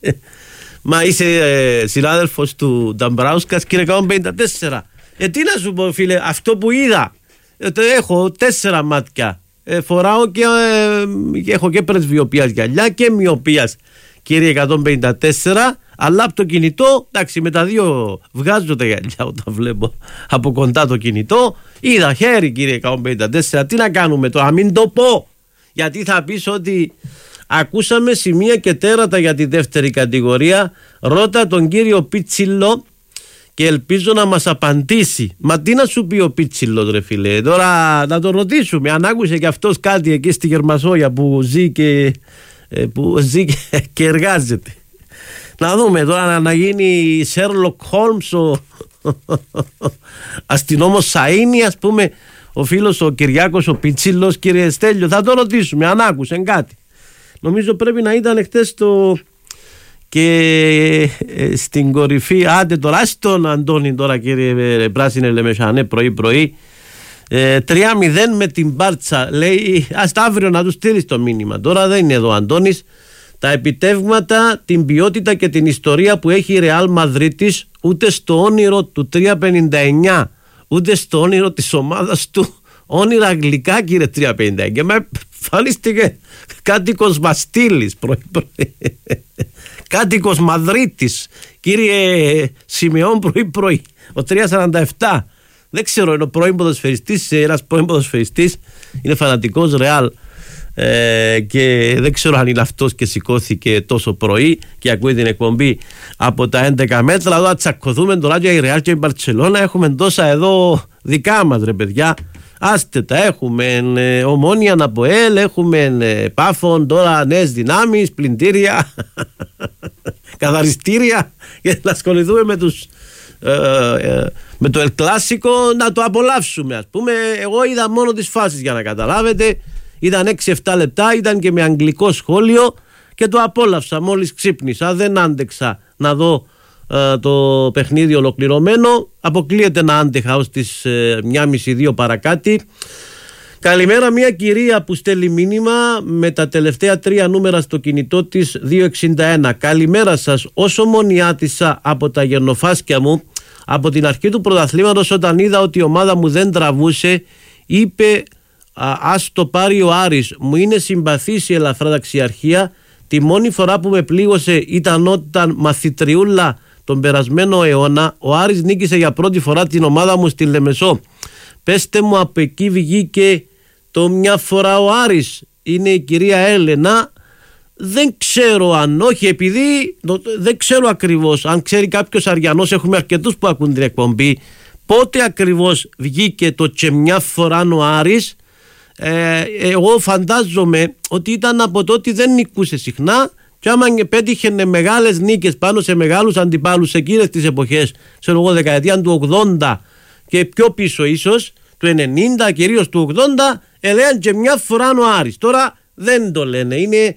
Μα είσαι ε, συνάδελφος του Νταμπράουσκας κύριε εκατόν πενήντα τέσσερα. Ε, τι να σου πω φίλε, αυτό που είδα, ε, το έχω τέσσερα μάτια, ε, φοράω και ε, έχω και πρεσβειοποίας γυαλιά και μοιοπίας κύριε εκατόν πενήντα τέσσερα, αλλά από το κινητό, εντάξει, με τα δύο βγάζω τα γυαλιά όταν βλέπω από κοντά το κινητό. Είδα χέρι κύριε εκατόν πενήντα τέσσερα, τι να κάνουμε τώρα, να μην το πω, γιατί θα πεις ότι ακούσαμε σημεία και τέρατα για τη δεύτερη κατηγορία. Ρώτα τον κύριο Πίτσιλο και ελπίζω να μας απαντήσει. Μα τι να σου πει ο Πίτσιλος ρε φίλε, τώρα να τον ρωτήσουμε αν άκουσε και αυτός κάτι εκεί στη Γερμασόγια που ζει και, που ζει και, και εργάζεται. Να δούμε τώρα να γίνει Σέρλοκ Χόλμς, ο αστυνόμος Σαΐνι ας πούμε, ο φίλος ο Κυριάκος ο Πίτσιλος. Κύριε Στέλιο, θα το ρωτήσουμε αν άκουσε κάτι. Νομίζω πρέπει να ήταν χτες το και ε, στην κορυφή, άντε τώρα στον Αντώνη τώρα κύριε Πράσινε Λεμεσανέ πρωί πρωί, ε, τρία μηδέν με την Μπάρτσα, λέει ας τα αύριο να του στείλεις το μήνυμα. Τώρα δεν είναι εδώ ο Αντώνης. Τα επιτεύγματα, την ποιότητα και την ιστορία που έχει η Ρεάλ Μαδρίτης ούτε στο όνειρο του τρία πενήντα εννιά, ούτε στο όνειρο της ομάδας του, όνειρα αγγλικά κύριε τρία πενήντα εννιά, και με εμφανίστηκε κάτοικος Μαστίλης πρωί πρωί, κάτοικος Μαδρίτης κύριε Σιμεών πρωί πρωί, ο τρία σαράντα επτά, δεν ξέρω, είναι ο πρώην ποδοσφαιριστής, ένας πρώην ποδοσφαιριστής, είναι φανατικός Ρεάλ. Ε, και δεν ξέρω αν είναι αυτός και σηκώθηκε τόσο πρωί και ακούει την εκπομπή από τα έντεκα μέτρα. Εδώ τσακωθούμε τώρα για η Ρεάλ και η Μπαρτσελώνα. Έχουμε τόσα εδώ δικά μας ρε παιδιά. Άστε τα, έχουμε ε, Ομόνια, Αποέλ, έχουμε ε, Πάφων, τώρα νέες δυνάμεις, πλυντήρια, καθαριστήρια, για να ασχοληθούμε με τους ε, ε, με το Ελ Κλάσικο, να το απολαύσουμε ας πούμε. Εγώ είδα μόνο τις φάσεις για να καταλάβετε. Ήταν έξι εφτά λεπτά, ήταν και με αγγλικό σχόλιο και το απόλαυσα μόλις ξύπνησα. Δεν άντεξα να δω ε, το παιχνίδι ολοκληρωμένο. Αποκλείεται να άντεχα ως τις ε, μία και μισή δύο παρακάτι. Καλημέρα, μια κυρία που στέλνει μήνυμα με τα τελευταία τρία νούμερα στο κινητό της δύο εξήντα ένα. Καλημέρα σας, όσο μονιάτισα από τα γενοφάσκια μου από την αρχή του πρωταθλήματος, όταν είδα ότι η ομάδα μου δεν τραβούσε, είπε Α, ας το πάρει ο Άρης. Μου είναι συμπαθής η ελαφρά ταξιαρχία. Τη μόνη φορά που με πλήγωσε ήταν όταν μαθητριούλα τον περασμένο αιώνα ο Άρης νίκησε για πρώτη φορά την ομάδα μου στη Λεμεσό. Πέστε μου, από εκεί βγήκε το μια φορά ο Άρης? Είναι η κυρία Έλενα. Δεν ξέρω αν όχι, επειδή δεν ξέρω ακριβώς. Αν ξέρει κάποιος Αριανός, έχουμε αρκετούς που ακούν την εκπομπή, πότε ακριβώς βγήκε το και μια φορά ο Άρης. Ε, εγώ φαντάζομαι ότι ήταν από το ότι δεν νικούσε συχνά, και άμα πέτυχε μεγάλες νίκες πάνω σε μεγάλους αντιπάλους εκείνες τις εποχές, ξέρω εγώ δεκαετία του ογδόντα και πιο πίσω ίσως, του ενενήντα, κυρίως του ογδόντα, έλεγαν και μια φορά ο Άρης. Τώρα δεν το λένε, είναι,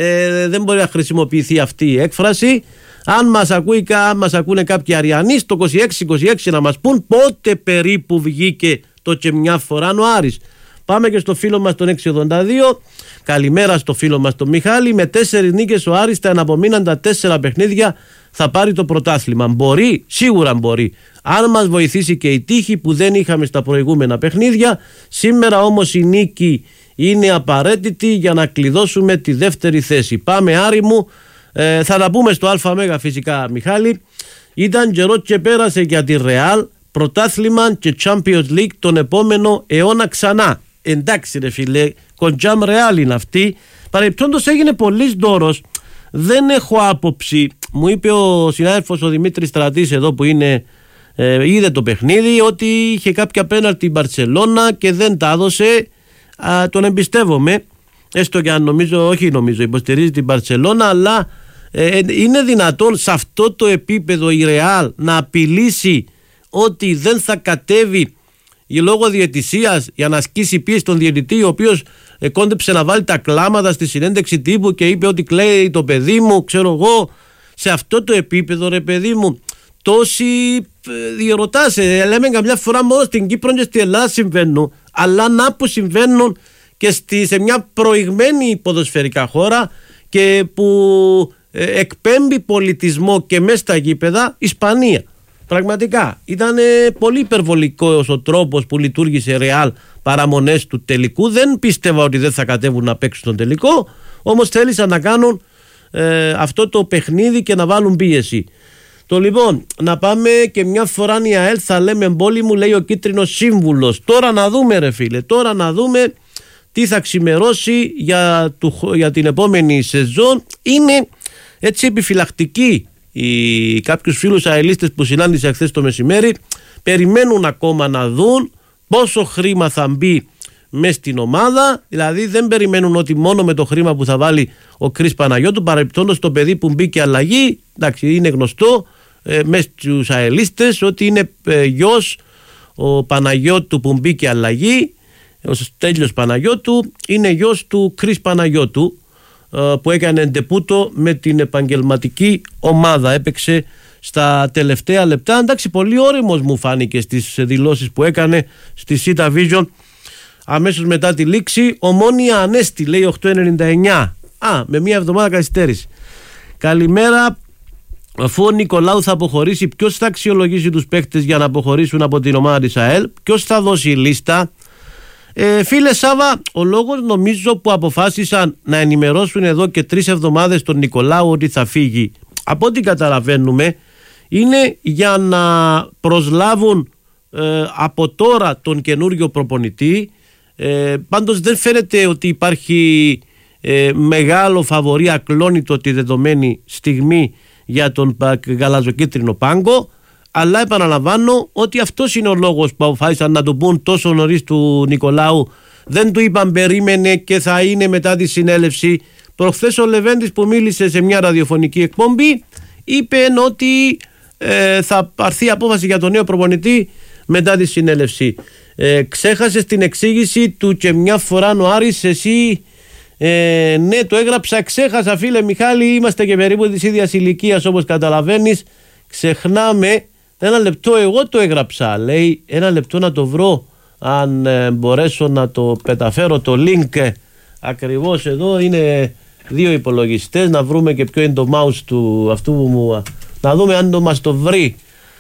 ε, δεν μπορεί να χρησιμοποιηθεί αυτή η έκφραση. Αν μας, ακούει, αν μας ακούνε κάποιοι Αριανοί, στο είκοσι έξι είκοσι έξι να μας πούν πότε περίπου βγήκε το και μια φορά ο Άρης. Πάμε και στο φίλο μας τον έξι ογδόντα δύο. Καλημέρα στο φίλο μας τον Μιχάλη. Με τέσσερις νίκες ο Άρης τα αναπομείναντα τέσσερα παιχνίδια θα πάρει το πρωτάθλημα. Μπορεί, σίγουρα μπορεί. Αν μας βοηθήσει και η τύχη που δεν είχαμε στα προηγούμενα παιχνίδια. Σήμερα όμως η νίκη είναι απαραίτητη για να κλειδώσουμε τη δεύτερη θέση. Πάμε Άρη μου. Ε, θα τα πούμε στο ΑΜ φυσικά Μιχάλη. Ήταν καιρό και πέρασε για τη Ρεάλ. Πρωτάθλημα και Champions League τον επόμενο αιώνα ξανά. Εντάξει ρε φίλε, κοντζάμ Ρεάλ είναι αυτή. Παρεπτόντως έγινε πολύς δώρος. Δεν έχω άποψη. Μου είπε ο συνάδελφος ο Δημήτρης Στρατής εδώ που είναι, ε, είδε το παιχνίδι, ότι είχε κάποια πέναλτι η Μπαρτσελώνα και δεν τα έδωσε. Α, τον εμπιστεύομαι. Έστω και αν νομίζω, όχι νομίζω, υποστηρίζει την Μπαρτσελώνα, αλλά ε, είναι δυνατόν σε αυτό το επίπεδο η Ρεάλ να απειλήσει ότι δεν θα κατέβει η λόγω διαιτησίας για να ασκήσει πίεση στον διαιτητή, ο οποίος ε, κόντεψε να βάλει τα κλάματα στη συνέντευξη τύπου και είπε ότι κλαίει το παιδί μου, ξέρω εγώ. Σε αυτό το επίπεδο ρε παιδί μου, τόσοι ε, διερωτάσαι, λέμε καμιά φορά μόνο στην Κύπρο και στην Ελλάδα συμβαίνουν, αλλά να που συμβαίνουν και στη, σε μια προηγμένη ποδοσφαιρικά χώρα και που ε, εκπέμπει πολιτισμό και μέσα στα γήπεδα, Ισπανία. Πραγματικά ήταν πολύ υπερβολικός ο τρόπος που λειτουργήσε Ρεάλ παραμονές του τελικού. Δεν πίστευα ότι δεν θα κατέβουν να παίξουν τον τελικό, όμως θέλησαν να κάνουν ε, αυτό το παιχνίδι και να βάλουν πίεση. Το λοιπόν, να πάμε και μια φορά η ΑΕΛ θα λέμε μπόλι μου, λέει ο κίτρινος σύμβουλος. Τώρα να δούμε ρε φίλε, τώρα να δούμε τι θα ξημερώσει για, του, για την επόμενη σεζόν. Είναι έτσι επιφυλακτική. Οι, κάποιους φίλους αελίστες που συνάντησα χθες το μεσημέρι περιμένουν ακόμα να δουν πόσο χρήμα θα μπει μες στην ομάδα. Δηλαδή δεν περιμένουν ότι μόνο με το χρήμα που θα βάλει ο Κρίς Παναγιώτου, παρεπτόντως το παιδί που μπήκε αλλαγή, εντάξει, είναι γνωστό ε, μες στους αελίστες ότι είναι ε, γιος ο Παναγιώτου που μπήκε αλλαγή, ο Στέλιος Παναγιώτου είναι γιος του Κρίς Παναγιώτου. που έκανε ντεπούτο με την επαγγελματική ομάδα. Έπαιξε στα τελευταία λεπτά. Εντάξει, πολύ όριμος μου φάνηκε στις δηλώσεις που έκανε στη Sita Vision αμέσως μετά τη λήξη. Ομόνοια Ανέστη, λέει οκτώ ενενήντα εννιά. Α, με μία εβδομάδα καθυστέρηση. Καλημέρα. Αφού ο Νικολάου θα αποχωρήσει, ποιος θα αξιολογήσει τους παίκτες για να αποχωρήσουν από την ομάδα της ΑΕΛ, ποιος θα δώσει λίστα? Ε, φίλε Σάβα, ο λόγος νομίζω που αποφάσισαν να ενημερώσουν εδώ και τρεις εβδομάδες τον Νικολάου ότι θα φύγει, από ό,τι καταλαβαίνουμε, είναι για να προσλάβουν ε, από τώρα τον καινούριο προπονητή. Ε, πάντως δεν φαίνεται ότι υπάρχει ε, μεγάλο φαβορί ακλόνητο τη δεδομένη στιγμή για τον γαλαζοκίτρινο πάγκο, αλλά επαναλαμβάνω ότι αυτός είναι ο λόγος που αποφάσισαν να του πούν τόσο νωρίς του Νικολάου. Δεν του είπαν περίμενε και θα είναι μετά τη συνέλευση. Προχθές ο Λεβέντης που μίλησε σε μια ραδιοφωνική εκπομπή είπε ότι ε, θα πάρθει απόφαση για τον νέο προπονητή μετά τη συνέλευση. Ε, ξέχασες την εξήγηση του και μια φορά ο Άρης, εσύ? Ε, ναι, το έγραψα, ξέχασα φίλε Μιχάλη, είμαστε και περίπου της ίδιας ηλικίας όπως καταλαβαίνεις. Ξεχνάμε. Ένα λεπτό, εγώ το έγραψα, λέει, ένα λεπτό να το βρω, αν ε, μπορέσω να το πεταφέρω το link. ε, ακριβώς εδώ είναι δύο υπολογιστές, να βρούμε και ποιο είναι το mouse του αυτού που μου, να δούμε αν το μας το βρει.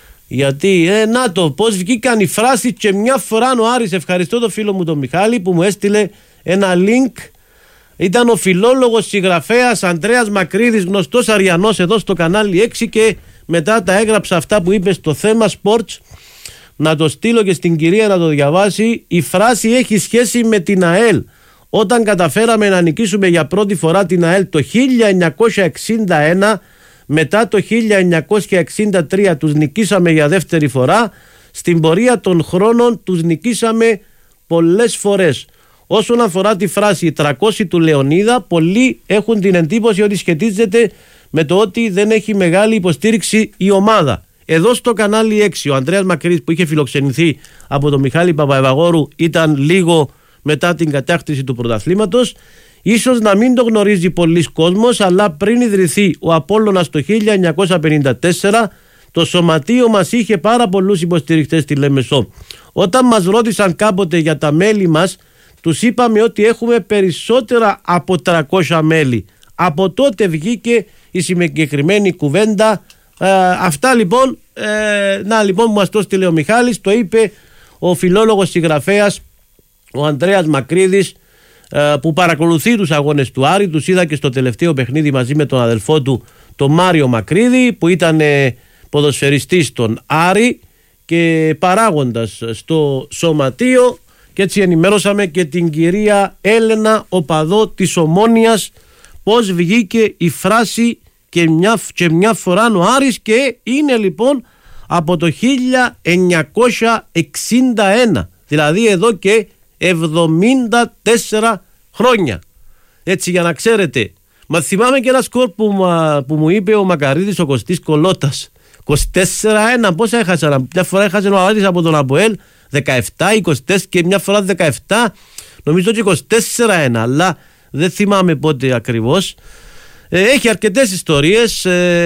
Γιατί, ε, να το, πώς βγήκαν οι φράσεις και μια φορά ο Άρης. Ευχαριστώ το φίλο μου τον Μιχάλη που μου έστειλε ένα link. Ήταν ο φιλόλογος συγγραφέας Ανδρέας Μακρύδης, γνωστός Αριανός, εδώ στο κανάλι έξι, και μετά τα έγραψα αυτά που είπε στο θέμα sports. Να το στείλω και στην κυρία να το διαβάσει. Η φράση έχει σχέση με την ΑΕΛ. Όταν καταφέραμε να νικήσουμε για πρώτη φορά την ΑΕΛ το χίλια εννιακόσια εξήντα ένα, μετά το χίλια εννιακόσια εξήντα τρία τους νικήσαμε για δεύτερη φορά. Στην πορεία των χρόνων τους νικήσαμε πολλές φορές. Όσον αφορά τη φράση τριακόσια του Λεωνίδα, πολλοί έχουν την εντύπωση ότι σχετίζεται με το ότι δεν έχει μεγάλη υποστήριξη η ομάδα. Εδώ στο κανάλι έξι ο Ανδρέας Μακρύς, που είχε φιλοξενηθεί από τον Μιχάλη Παπαευαγόρου, ήταν λίγο μετά την κατάκτηση του πρωταθλήματος. Ίσως να μην το γνωρίζει πολλοί κόσμος, αλλά πριν ιδρυθεί ο Απόλλωνας το χίλια εννιακόσια πενήντα τέσσερα, το σωματείο μας είχε πάρα πολλούς υποστηρικτές στη Λεμεσό. Όταν μας ρώτησαν κάποτε για τα μέλη μας, τους είπαμε ότι έχουμε περισσότερα από τριακόσια μέλη. Από τότε βγήκε η συγκεκριμένη κουβέντα. Ε, αυτά λοιπόν, ε, να λοιπόν που μας το στείλε ο Μιχάλης, το είπε ο φιλόλογος συγγραφέας ο Ανδρέας Μακρύδης, ε, που παρακολουθεί τους αγώνες του Άρη. Τους είδα και στο τελευταίο παιχνίδι μαζί με τον αδελφό του, τον Μάριο Μακρύδη, που ήταν ε, ποδοσφαιριστής στον Άρη και παράγοντας στο σωματείο. Και έτσι ενημέρωσαμε και την κυρία Έλενα, οπαδό της Ομόνοιας, πώς βγήκε η φράση και μια, και μια φορά ο Άρης, και είναι λοιπόν από το χίλια εννιακόσια εξήντα ένα, δηλαδή εδώ και εβδομήντα τέσσερα χρόνια. Έτσι, για να ξέρετε. Μα θυμάμαι και ένα σκορ που, που μου είπε ο Μακαρίδης, ο Κωστής Κολότας, είκοσι τέσσερα ένα. Πόσα έχασαν? Μια φορά έχασε ο Άρης από τον Αποέλ δεκαεπτά είκοσι τέσσερα και μια φορά δεκαεπτά, νομίζω και είκοσι τέσσερα ένα, αλλά δεν θυμάμαι πότε ακριβώς. Ε, έχει αρκετές ιστορίες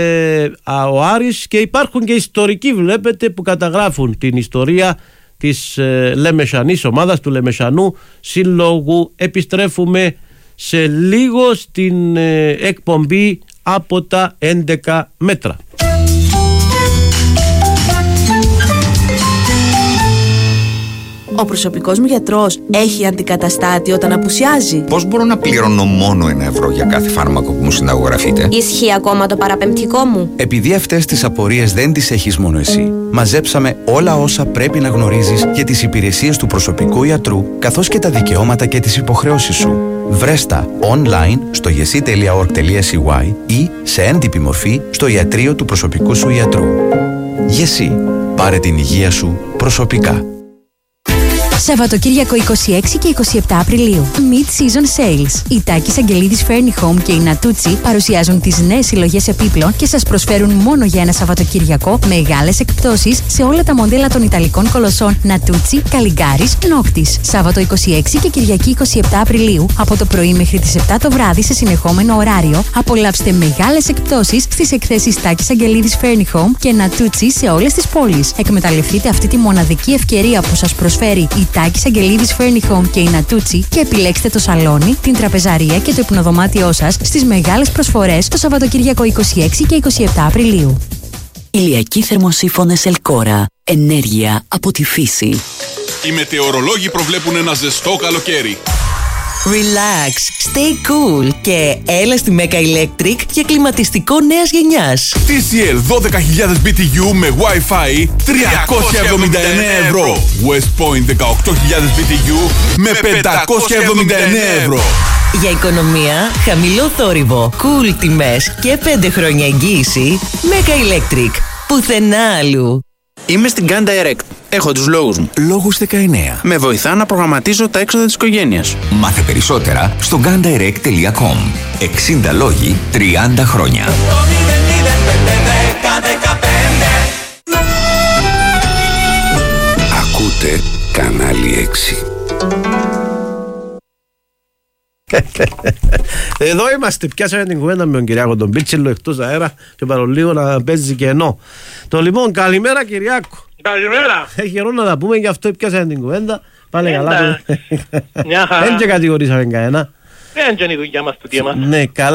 ε, ο Άρης, και υπάρχουν και ιστορικοί, βλέπετε, που καταγράφουν την ιστορία της ε, Λεμεσανής ομάδας, του Λεμεσανού Σύλλογου. Επιστρέφουμε σε λίγο στην ε, εκπομπή από τα έντεκα μέτρα. Ο προσωπικός μου γιατρός έχει αντικαταστάτη όταν απουσιάζει. Πώς μπορώ να πληρώνω μόνο ένα ευρώ για κάθε φάρμακο που μου συνταγογραφείτε? Ισχύει ακόμα το παραπεμπτικό μου? Επειδή αυτές τις απορίες δεν τις έχεις μόνο εσύ, μαζέψαμε όλα όσα πρέπει να γνωρίζεις για τις υπηρεσίες του προσωπικού ιατρού, καθώς και τα δικαιώματα και τις υποχρεώσεις σου. Βρες τα online στο γεσί τελεία org τελεία σι ή σε έντυπη μορφή στο ιατρείο του προσωπικού σου ιατρού. Γεσί. Πάρε την υγεία σου προσωπικά. Σαββατοκύριακο είκοσι έξι και είκοσι επτά Απριλίου. Mid-Season Sales. Η Τάκης Αγγελίδης Furni Home και η Natuzzi παρουσιάζουν τις νέες συλλογές επίπλων και σας προσφέρουν μόνο για ένα Σαββατοκύριακο μεγάλες εκπτώσεις σε όλα τα μοντέλα των Ιταλικών κολοσσών Natuzzi, Καλιγκάρης, Νόκτης. Σάββατο είκοσι έξι και Κυριακή είκοσι επτά Απριλίου από το πρωί μέχρι τις επτά το βράδυ σε συνεχόμενο ωράριο απολαύστε μεγάλες εκπτώσεις στις εκθέσεις Τάκης Αγγελίδης Furni Home και Natuzzi σε όλες τις πόλεις. Εκμεταλλευτείτε αυτή τη μοναδική ευκαιρία που σας προσφέρει η Τάκης Αγγελίδης Furni Home και η Natuzzi και επιλέξτε το σαλόνι, την τραπεζαρία και το υπνοδωμάτιό σας στις μεγάλες προσφορές το Σαββατοκύριακο είκοσι έξι και είκοσι επτά Απριλίου. Ηλιακοί θερμοσύφωνες Ελκόρα. Ενέργεια από τη φύση. Οι μετεωρολόγοι προβλέπουν ένα ζεστό καλοκαίρι. Relax, stay cool και έλα στη Μέκα Electric για κλιματιστικό νέας γενιάς. τι σι ελ δώδεκα χιλιάδες μπι τι γιου με Wi-Fi τριακόσια εβδομήντα εννέα ευρώ. West Point δεκαοκτώ χιλιάδες μπι τι γιου με πεντακόσια εβδομήντα εννέα ευρώ. Για οικονομία, χαμηλό θόρυβο, cool τιμές και πέντε χρόνια εγγύηση, Μέκα Electric. Πουθενά αλλού. Είμαι στην Gun Direct. Έχω τους λόγους μου. Λόγους δεκαεννέα. Με βοηθά να προγραμματίζω τα έξοδα της οικογένειας. Μάθε περισσότερα στο gun direct τελεία com. εξήντα λόγοι, τριάντα χρόνια. Ακούτε κανάλι έξι. Εδώ είμαστε, πιάσαμε την κουβέντα με τον Κυριάκο τον Πίτσελο εκτός αέρα και παρολίγο να παίζει κενό. Το λοιπόν, καλημέρα Κυριάκο. Καλημέρα. Έχει καιρό να τα πούμε, γι' αυτό πιάσαμε την κουβέντα. Πάλε καλά. Μια χαρά. Δεν και κατηγορήσαμε κανένα. Δεν είναι η δουλειά μας το τι μας. Ναι, καλά.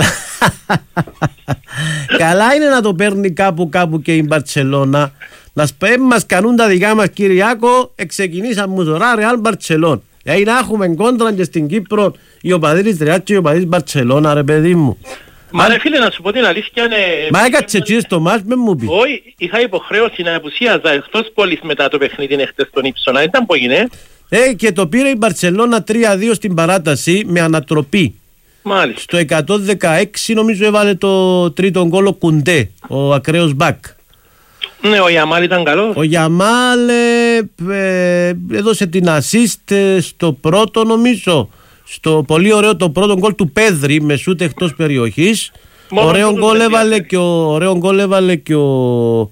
Καλά είναι να το παίρνει κάπου κάπου και η Μπαρτσελώνα. Να σπέμ μας κανούν τα δικά μας Κυριάκο. Εξεκινήσαμε μου τώρα Ρεάλ Μπαρτσελών. Δηλαδή να έχουμε κόντρα και στην Κύπρο οι οπαδοί της Ρεάλ και οι οπαδοί της Μπαρτσελώνα, ρε παιδί μου. Μα ρε φίλε, να σου πω την αλήθεια είναι... Μα έκατσε έτσι στο μάτς με μου πει. Όχι, είχα υποχρέωση να απουσίαζα εκτός πόλης μετά το παιχνίδι εχθές στον Υψώνα. Ήταν που έγινε. Ε, και το πήρε η Μπαρτσελώνα τρία δύο στην παράταση με ανατροπή. Μάλιστα. Στο εκατόν δεκαέξι νομίζω έβαλε το τρίτο γκολ ο Κουντέ, ο ακραίος μπακ. Ναι, ο Γιαμάλ ήταν καλός. Ο Γιαμάλ ε, ε, έδωσε την ασίστ στο πρώτο νομίζω. Στο πολύ ωραίο το πρώτο γκολ του Πέδρη με σούτ εκτός περιοχής. Ωραίο γκολ έβαλε και ο ωραίο γκολ έβαλε και ο, ο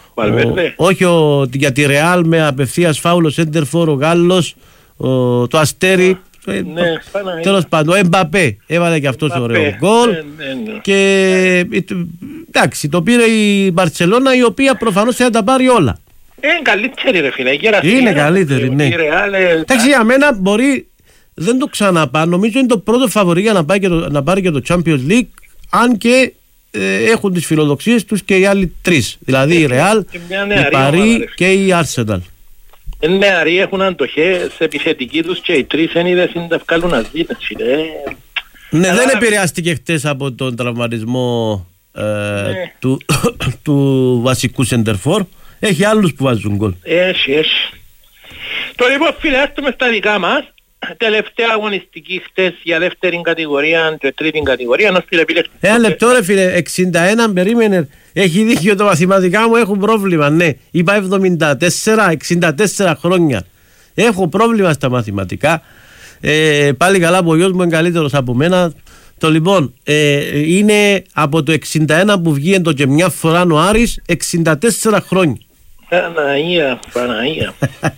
όχι ο, για τη Ρεάλ με απευθείας φάουλο σέντερφορ ο Γάλλος, ο, το Αστέρι. Ναι, τέλος πάντων, ο Εμπαπέ έβαλε και αυτός ωραίο γκολ. Ναι, ναι, ναι. Και εντάξει, το πήρε η Μπαρτσελώνα, η οποία προφανώς θα τα πάρει όλα. Είναι καλύτερη ρε φίλε. Είναι καλύτερη, ναι. Εντάξει, για μένα μπορεί, δεν το ξαναπά. Νομίζω είναι το πρώτο φαβορί για να, πάει και το, να πάρει και το Champions League, αν και ε, έχουν τις φιλοδοξίες τους και οι άλλοι τρεις. Δηλαδή η Real, η Παρί και η Arsenal. Είναι νεαροί, έχουν αντοχές, επιθετικοί τους και οι τρεις είναι είδες είναι τα βγάλουν να ζήτες. Ναι, δεν επηρεάστηκε χτες από τον τραυματισμό ε, ναι. του, του βασικού σεντερφόρ. Έχει άλλους που βάζουν γκολ. Έχει, έχει. Το λοιπόν φίλε, έρθουμε στα δικά μας. Τελευταία αγωνιστική χτες για δεύτερη κατηγορία και τρίτη κατηγορία. Ενώ φίλε επιλέξει. Ένα λεπτό ρε φίλε, εξήντα ένα περίμενε. Έχει δίκιο, το μαθηματικά μου έχουν πρόβλημα. Ναι, είπα εβδομήντα τέσσερα, εξήντα τέσσερα χρόνια. Έχω πρόβλημα στα μαθηματικά. Ε, πάλι καλά που ο γιος μου είναι καλύτερος από μένα. Το λοιπόν, ε, είναι από το εξήντα ένα που βγήκε και μια φορά ο Άρης, εξήντα τέσσερα χρόνια. Παναγία, Παναγία.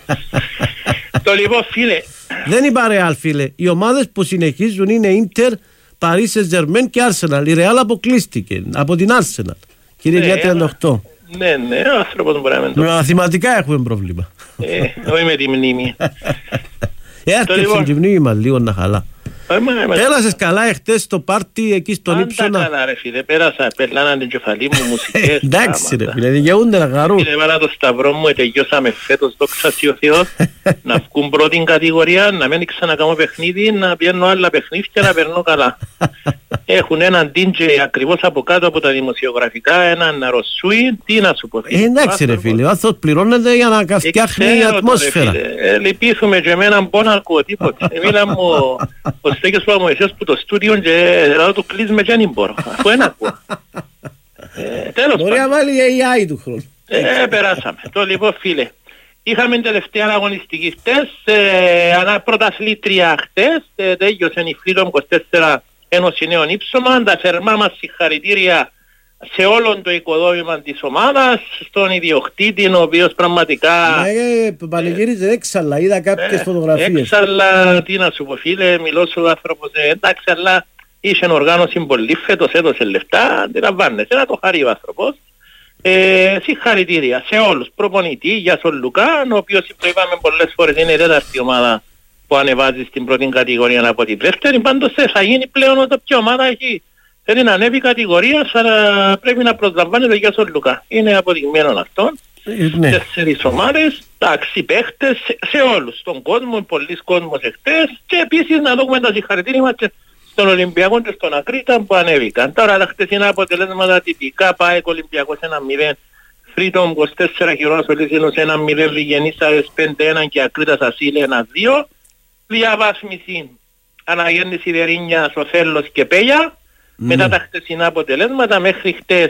Το λοιπόν φίλε. Δεν είπα Real φίλε. Οι ομάδες που συνεχίζουν είναι Inter, Paris Saint-Germain και Arsenal. Η Real αποκλείστηκε από την Arsenal. Κύριε ναι, τριάντα οκτώ. Ναι, ναι, ο άνθρωπος μπορεί να με μαθηματικά έχουμε πρόβλημα. Ε, όχι με τη μνήμη. Έρχεται τη μνήμη μας λίγο να χαλά. Πέρασες καλά εχθές στο πάρτι εκεί στον Ύψωνα. Πάντα καλά ρε φίλε, πέρασα, πελάναν την κεφαλή μου μουσικές. Εντάξει ρε φίλε, δικαιούνται να χαρούν. Φίλε, βάλα το σταυρό μου, τελειώσαμε φέτος, δόξα σοι ο Θεός, να βγουν πρώτη κατηγορία, να μην ξανακάμω παιχνίδι, να πιένω άλλα παιχνίδια και να περνώ καλά. Έχουν έναν ντι τζέι ακριβώς από κάτω από τα δημοσιογραφικά, έναν Ρωσούι, τι να σου πω. Εντάξει ρε φίλε, ο άνθρωπος πληρώνεται για να φτιάχνει ατμόσφαιρα. Λυπήθουμε και εμένα μπορώ να ακούω τίποτα. Μίλα μου ο Στέκιος Παπαμωυσίας που το στούντιο και εδώ του κλείσουμε και αν μπορώ. Αφού ένα ακούω. Τέλος πάντων. Μπορεί να βάλει έι άι του χρόνου. Ε, περάσαμε. Το λοιπόν φίλε. είχαμε τελευταία αγωνιστική χτες, ε, πρωταθλήτρια χτες, ε, τέλειωσε η Freedom είκοσι τέσσερα Ένωση Νέων Ύψωμα. Τα θερμά μας συγχαρητήρια σε όλο το οικοδόμημα της ομάδας, στον ιδιοκτήτη, ο οποίος πραγματικά... Ναι, πανηγύριζε έξαλλα, είδα κάποιες ε, φωτογραφίες. Έξαλλα, τι να σου πω φίλε, μιλώ σου άνθρωπος, ε, εντάξει, αλλά είχε οργάνωση πολύ φέτος, έδωσε λεφτά, αντιλαμβάνεσαι, να το χαρεί ο άνθρωπος. Ε, συγχαρητήρια σε όλους, προπονητή, για τον Λουκάν, ο οποίος το είπαμε πολλές φορές είναι η τέταρτη ομάδα που ανεβάζει στην πρώτη κατηγορία από τη δεύτερη, πάντως θα γίνει πλέον όταν ποια ομάδα έχει θέλει να ανέβει κατηγορία, αλλά πρέπει να προσλαμβάνεται για τον Λουκά. Είναι αποδειγμένο αυτό. Ε, ναι. Τέσσερις ομάδες, εντάξει, παίχτες σε, σε όλους, στον κόσμο, πολλοί κόσμος εχθές και επίσης να δούμε τα συγχαρητήρια μας στον Ολυμπιακό και στον Ακρίτα που ανέβηκαν. Τώρα τα χτεσινά αποτελέσματα τυπικά, πάει ο Ολυμπιακός ένα μηδέν, Freedom είκοσι τέσσερα Χειρός Ολύσινος ένα μηδέν, Λιγενίσσαρες πέντε ένα και Ακρίτας Ασίλε ένα δύο. Διαβάσμιση Αναγέννηση Δερίνιας, Οθέλος και Πέλια. Mm. Μετά τα χτεσινά αποτελέσματα μέχρι χτες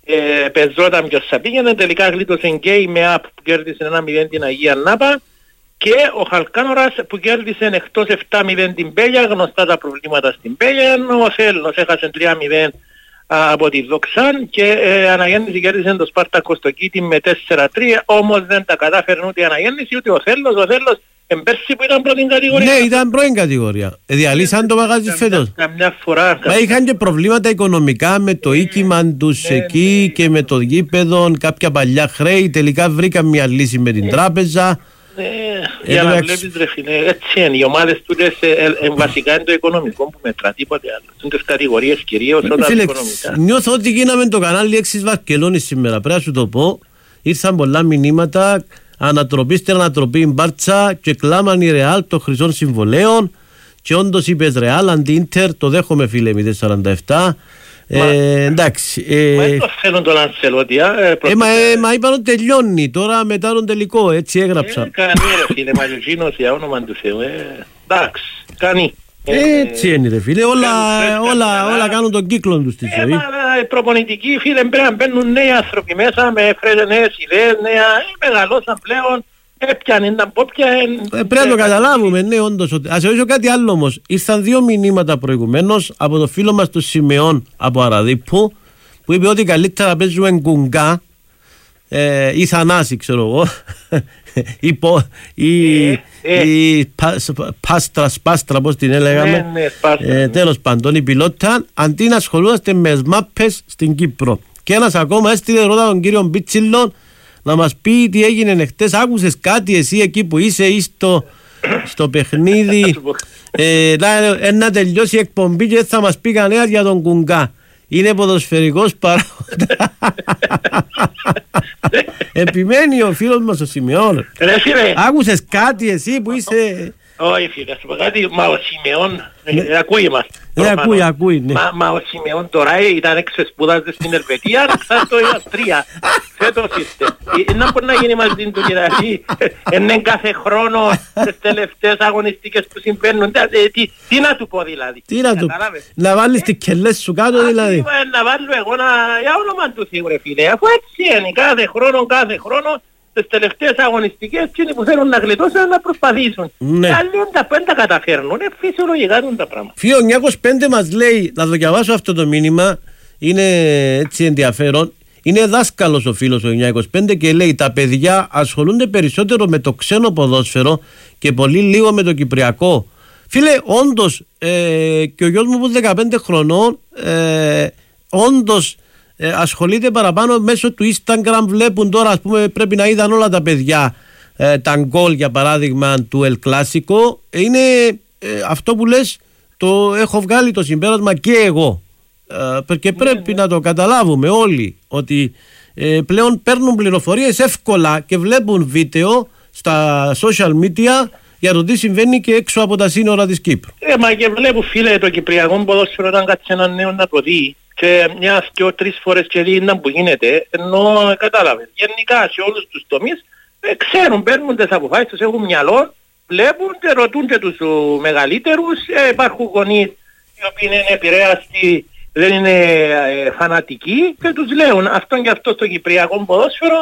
ε, πεζόταν ποιος θα πήγαινε, τελικά γλίτωσε και η ΜΕΑΠ που κέρδισε ένα μηδέν την Αγία Νάπα και ο Χαλκάνορας που κέρδισε εκτός επτά μηδέν την Πέλια, γνωστά τα προβλήματα στην Πέλια, ο Θέλος έχασε τρία μηδέν από τη Δοξάν και ε, Αναγέννηση κέρδισε το Σπάρτακο στο Κίτι με τέσσερα τρία, όμως δεν τα κατάφερνε ούτε η Αναγέννηση ούτε ο Θέλος, ο Θέλος εμπέρσι που ήταν πρώτη κατηγορία. Ναι, ήταν πρώτη κατηγορία. Ε, διαλύσαν το μαγαζί φέτος. Καμιά φορά. Μα είχαν και προβλήματα οικονομικά με το οίκημα τους εκεί και με το γήπεδο, κάποια παλιά χρέη, τελικά βρήκαν μια λύση με την τράπεζα. Ναι, για να βλέπεις ρε φίλε, έτσι είναι, οι ομάδες τούτες βασικά είναι το οικονομικό που μετρά, τίποτε άλλο. Είναι τις κατηγορίες κυρίως όταν οικονομικά. Νιώθω ότι γίναμε το κανάλι έξι Βαρκελόνης σήμερα, πρέπει να σου το πω. Ήρθαν πολλά μηνύματα, ανατροπή στην ανατροπή Μπάρτσα και κλάμαν η Ρεάλ των χρυσών συμβολέων και όντως είπες Ρεάλ αντί Ίντερ, το δέχομαι φίλε μηδέν σαράντα επτά. Μα, ε, εντάξει. Ε, μα δεν το θέλουν τον Αντσελότη. Ε, ε, μα, ε, μα είπαν ότι τελειώνει τώρα μετά τον τελικό, έτσι έγραψαν. Ε, κάνει ρε φίλε, Μαγιοζίνος για όνομα του Θεού. Ε, εντάξει, κάνει. Ε, έτσι είναι ρε φίλε, όλα, όλα, όλα κάνουν τον κύκλο τους στη ζωή. Οι προπονητικοί φίλε πρέπει να μπαίνουν νέοι άνθρωποι μέσα με νέες ιδέες, νέα, μεγαλώσαν πλέον. Έπιανε τα πόπια. Ε, πρέπει να το καταλάβουμε, ναι, όντως. Ας ρωτήσω κάτι άλλο όμως. Ήρθαν δύο μηνύματα προηγουμένως από το φίλο μας του Σιμεών από Αραδίππου που είπε ότι καλύτερα παίζουμε γκουγγά ε, ή θανάση, ξέρω εγώ. ή πο, ή, ε, ε. ή πα, πάστρα, σπάστρα, πώς την έλεγαμε. Ναι, ναι, σπάστρα, ε, τέλος πάντων, η πιλότα αντί να ασχολούμαστε με σμάπες στην Κύπρο. Και ένας ακόμα έστειλε ρώτα τον κύριο Μπίτσιλον να μας πει τι έγινε χτες. Άκουσες κάτι εσύ εκεί που είσαι ή στο, στο παιχνίδι ε, να, να τελειώσει η εκπομπή και θα μας πει κανένα για τον Κουγκά. Είναι ποδοσφαιρικός παράγοντα. Επιμένει ο φίλος μας ο Σιμεών. Άκουσες κάτι εσύ που είσαι... Όχι φίλε, σου πω κάτι, μα ο Σιμεών ακούει μας. Ναι, ακούει, ακούει, ναι. Μα, μα ο Σιμεών τώρα ήταν έξω σπουδάζεται στην Ελβετία, θα το Αυστρία. Φέτος είστε. Να μπορεί να γίνει μαζί του δηλαδή. Είναι κάθε χρόνο τις τελευταίες αγωνιστικές που συμβαίνουν. Τι, τι να του πω δηλαδή. Τι να του πω. Να βάλεις τις κελές σου κάτω δηλαδή. Να βάλω εγώ να... Για όνομα του Θεού ρε φίλε. Αφού έτσι είναι κάθε χρόνο, κάθε χρόνο. Τις τελευταίες αγωνιστικές εκείνοι που θέλουν να γλιτώσουν να προσπαθήσουν. Ναι. Άλλοι δεν τα καταφέρνουν, είναι φυσιολογικά τα πράγματα. Φίλο εννιακόσια πέντε μας λέει, να το διαβάσω αυτό το μήνυμα, είναι έτσι ενδιαφέρον. Είναι δάσκαλος ο φίλος ο εννιακόσια πέντε και λέει τα παιδιά ασχολούνται περισσότερο με το ξένο ποδόσφαιρο και πολύ λίγο με το κυπριακό. Φίλε, όντως ε, και ο γιος μου που δεκαπέντε χρονών ε, όντως Ε, ασχολείται παραπάνω μέσω του Instagram. Βλέπουν τώρα, ας πούμε, πρέπει να είδαν όλα τα παιδιά ε, τα γκολ για παράδειγμα του El Clasico. Ε, είναι ε, αυτό που λες, το έχω βγάλει το συμπέρασμα και εγώ ε, και πρέπει να το καταλάβουμε όλοι ότι ε, πλέον παίρνουν πληροφορίες εύκολα και βλέπουν βίντεο στα social media για το τι συμβαίνει και έξω από τα σύνορα της Κύπρου. Ε, μα και βλέπω φίλε το κυπριακό ποδόσφαιρο όταν κάτσε έναν νέο να το δει και μιας και τρεις φορές και δει να που γίνεται, ενώ κατάλαβες. Γενικά σε όλους τους τομείς ε, ξέρουν, παίρνουν τις αποφάσεις τους, έχουν μυαλό, βλέπουν και ρωτούν και τους ο, μεγαλύτερους, ε, υπάρχουν γονείς οι οποίοι είναι επηρέαστοι, δεν είναι ε, φανατικοί και τους λέουν αυτόν και αυτό στο κυπριακό ποδόσφαιρο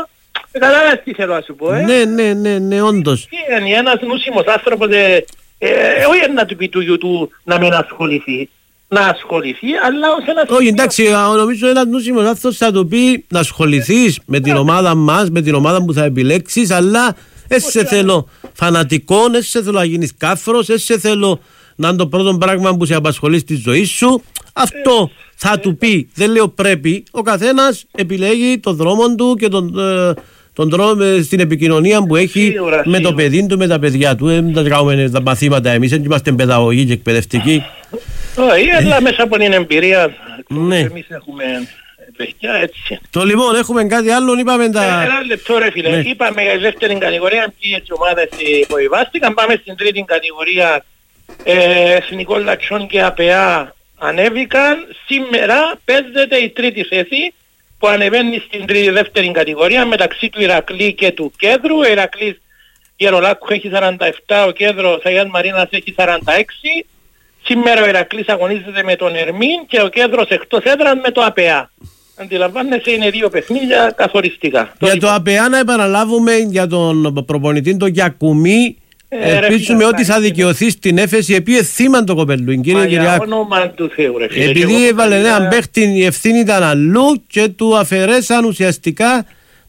Καταλάβες τι θέλω να σου πω, ε. Ναι, ναι, ναι, ναι, όντως. Είναι ένας νούσιμος άνθρωπος, ε, ε, όχι να του πει του γιου του να μην ασχοληθεί. Να ασχοληθεί, αλλά ως ένας... Όχι, εντάξει, νομίζω ένας νούσιμος άνθρωπος θα του πει να ασχοληθείς με την ομάδα μας, με την ομάδα που θα επιλέξεις, αλλά έτσι σε θέλω φανατικό, έτσι σε θέλω να γίνεις κάφρος, έτσι σε θέλω να είναι το πρώτο πράγμα που σε απασχολεί στη ζωή σου. Αυτό θα του πει, δεν λέω πρέπει, ο καθένας επιλέγει τον δρόμο του και τον... Ε, τον τρόπο στην επικοινωνία που έχει σίγουρα, με σίγουρα. Το παιδί του, με τα παιδιά του. Δεν τα κάνουμε τα μαθήματα εμείς, δεν είμαστε παιδαγωγοί και εκπαιδευτικοί. Όχι, αλλά μέσα από την εμπειρία ναι. Εμείς έχουμε παιδιά έτσι. Το λοιπόν, έχουμε κάτι άλλο, είπαμε τα... Ένα λεπτό ρε φίλε, ναι. Είπαμε για τη δεύτερη κατηγορία, ποιες ομάδες υποβιβάστηκαν, πάμε στην τρίτη κατηγορία, ε, Εθνικό Λατσιών και ΑΠΑ ανέβηκαν, σήμερα παίζεται η τρίτη θέση, που ανεβαίνει στην τρίτη δεύτερη κατηγορία μεταξύ του Ηρακλή και του Κέντρου. Ο Ηρακλής Γερολάκου έχει σαράντα επτά, ο Κέντρος Αγίας Μαρίνας έχει σαράντα έξι. Σήμερα ο Ηρακλής αγωνίζεται με τον Ερμήν και ο Κέντρος εκτός έδρας με το ΑΠΑ. Αντιλαμβάνεσαι, είναι δύο παιχνίδια καθοριστικά. Για το ΑΠΑ να επαναλάβουμε για τον προπονητή τον Γιακουμή. Ε, Ελπίζουμε ότι θα δικαιωθεί στην έφεση επί θύμαν το κοπελού. Για όνομα του Θεού ρε φίλε. Επειδή έβαλε έναν παίχτη, η ευθύνη ήταν αλλού και του αφαιρέσαν ουσιαστικά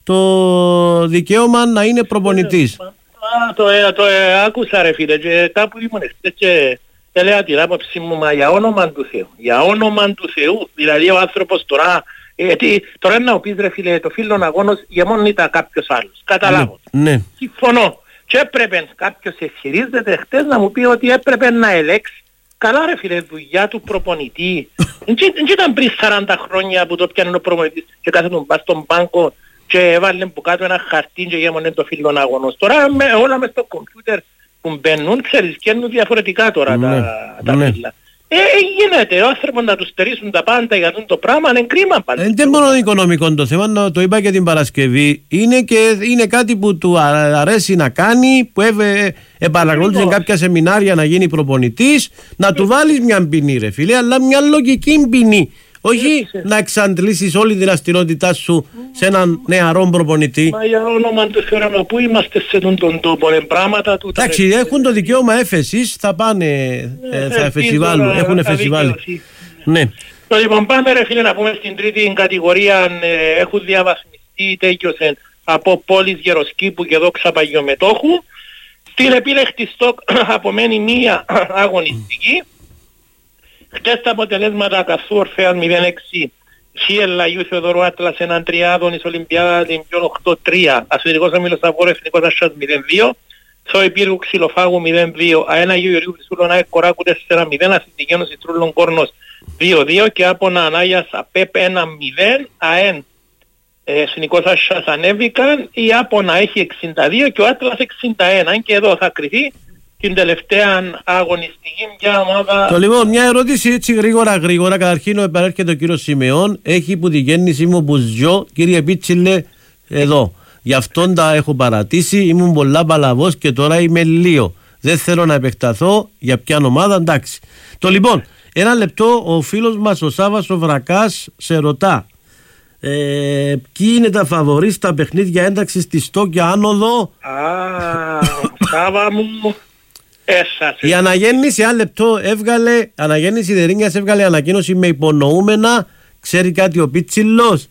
το δικαίωμα να είναι προπονητής. Α, το, ε, το ε, άκουσα ρε φίλε και κάπου ήμουν χτες και έλεγα την άποψη μου, μα για όνομα του Θεού. Για όνομα του Θεού. Δηλαδή ο άνθρωπος τώρα, γιατί τώρα να πεις ρε φίλε το φίλον αγώνος για μόνο ήταν κάποιος άλλος. Καταλάβω. Ναι. Συμφωνώ. Και έπρεπε κάποιος ισχυρίζεται χτες να μου πει ότι έπρεπε να ελέξει. Καλά ρε φίλε, δουλειά του προπονητή. Δεν ήταν πριν σαράντα χρόνια που το πιάνε ο προπονητής και κάθε τον πας στον μπάνκο και έβαλε που κάτω ένα χαρτί και γέμονε το φίλον αγώνος. Τώρα με, όλα μες στο κομπιούτερ που μπαίνουν, ξέρεις, καίνουν διαφορετικά τώρα ναι, τα, τα ναι. φύλλα. Ε, γίνεται, ο άνθρωπος να τους στερήσουν τα πάντα για αυτό το πράγμα, είναι κρίμα πάντα. Δεν είναι μόνο οικονομικό το θέμα, το είπα και την Παρασκευή. Είναι και είναι κάτι που του αρέσει να κάνει, που εύε, επαναγνώριζε κάποια σεμινάρια να γίνει προπονητής, να του βάλεις μια ποινή ρε φίλε, αλλά μια λογική ποινή. Όχι να εξαντλήσεις όλη την αστυνότητά σου σε έναν νεαρό προπονητή. Μα για όνομα του Θεού, πού είμαστε σε τον τόπο, είναι πράγματα του. Εντάξει, έχουν το δικαίωμα έφεσης, θα πάνε, ε, θα εφεσιβάλουν, έχουν εφεσιβάλει. Ναι. Λοιπόν, πάμε ρε φίλε να πούμε στην τρίτη κατηγορία, ε, έχουν διαβαθμιστεί, τέκειωσαν από πόλεις Γεροσκήπου και Δόξα Παγιομετόχου. Στην επίλεκτη στόκ απομένει μία αγωνιστική. Χτες τα αποτελέσματα καθού Ορφέας μηδέν έξι, Χίελ Λαγιού Θεοδωρού Άτλας έναν τριάδων, εις Ολυμπιάδα Τυμπιών οκτώ τρία, Ασφυρικός Ομίλος Σταυόρου Εθνικός Ασσάς μηδέν δύο, Θόη Πύργου Ξυλοφάγου μηδέν δύο, ΑΕΝΑ Γεωργίου Χρυσούλων ΑΕΚ Κοράκου τέσσερα μηδέν, Αθηνική Ένωση Τρούλων Κόρνος δύο δύο και Άπονα Ανάγιας ΑΠΕΠ ένα μηδέν, ΑΕΝ Εθνικός Ασσάς ανέβηκαν, η Άπονα έχει εξήντα δύο και ο Άτλας εξήντα ένα και εδώ θα κριθεί την τελευταία αγωνιστική μια ομάδα. Το λοιπόν, μια ερώτηση έτσι γρήγορα γρήγορα. Καταρχήν επανέρχεται ο κύριος Σιμεών. Έχει που τη γέννηση μου που ζω, κύριε Πίτσιλε, εδώ. Γι' αυτόν τα έχω παρατήσει. Ήμουν πολλά παλαβός και τώρα είμαι λίγο. Δεν θέλω να επεκταθώ για ποια ομάδα, εντάξει. Το λοιπόν, ένα λεπτό, ο φίλος μας ο Σάββας ο Βρακάς σε ρωτά. Ε, ποιοι είναι τα φαβορί στα παιχνίδια ένταξης στη Στόκια Άνοδο? Α, Σάββα μου. Η αναγέννηση, ένα λεπτό, έβγαλε, αναγέννηση Δερίνιας έβγαλε ανακοίνωση με υπονοούμενα. Ξέρει κάτι ο Πίτσιλος?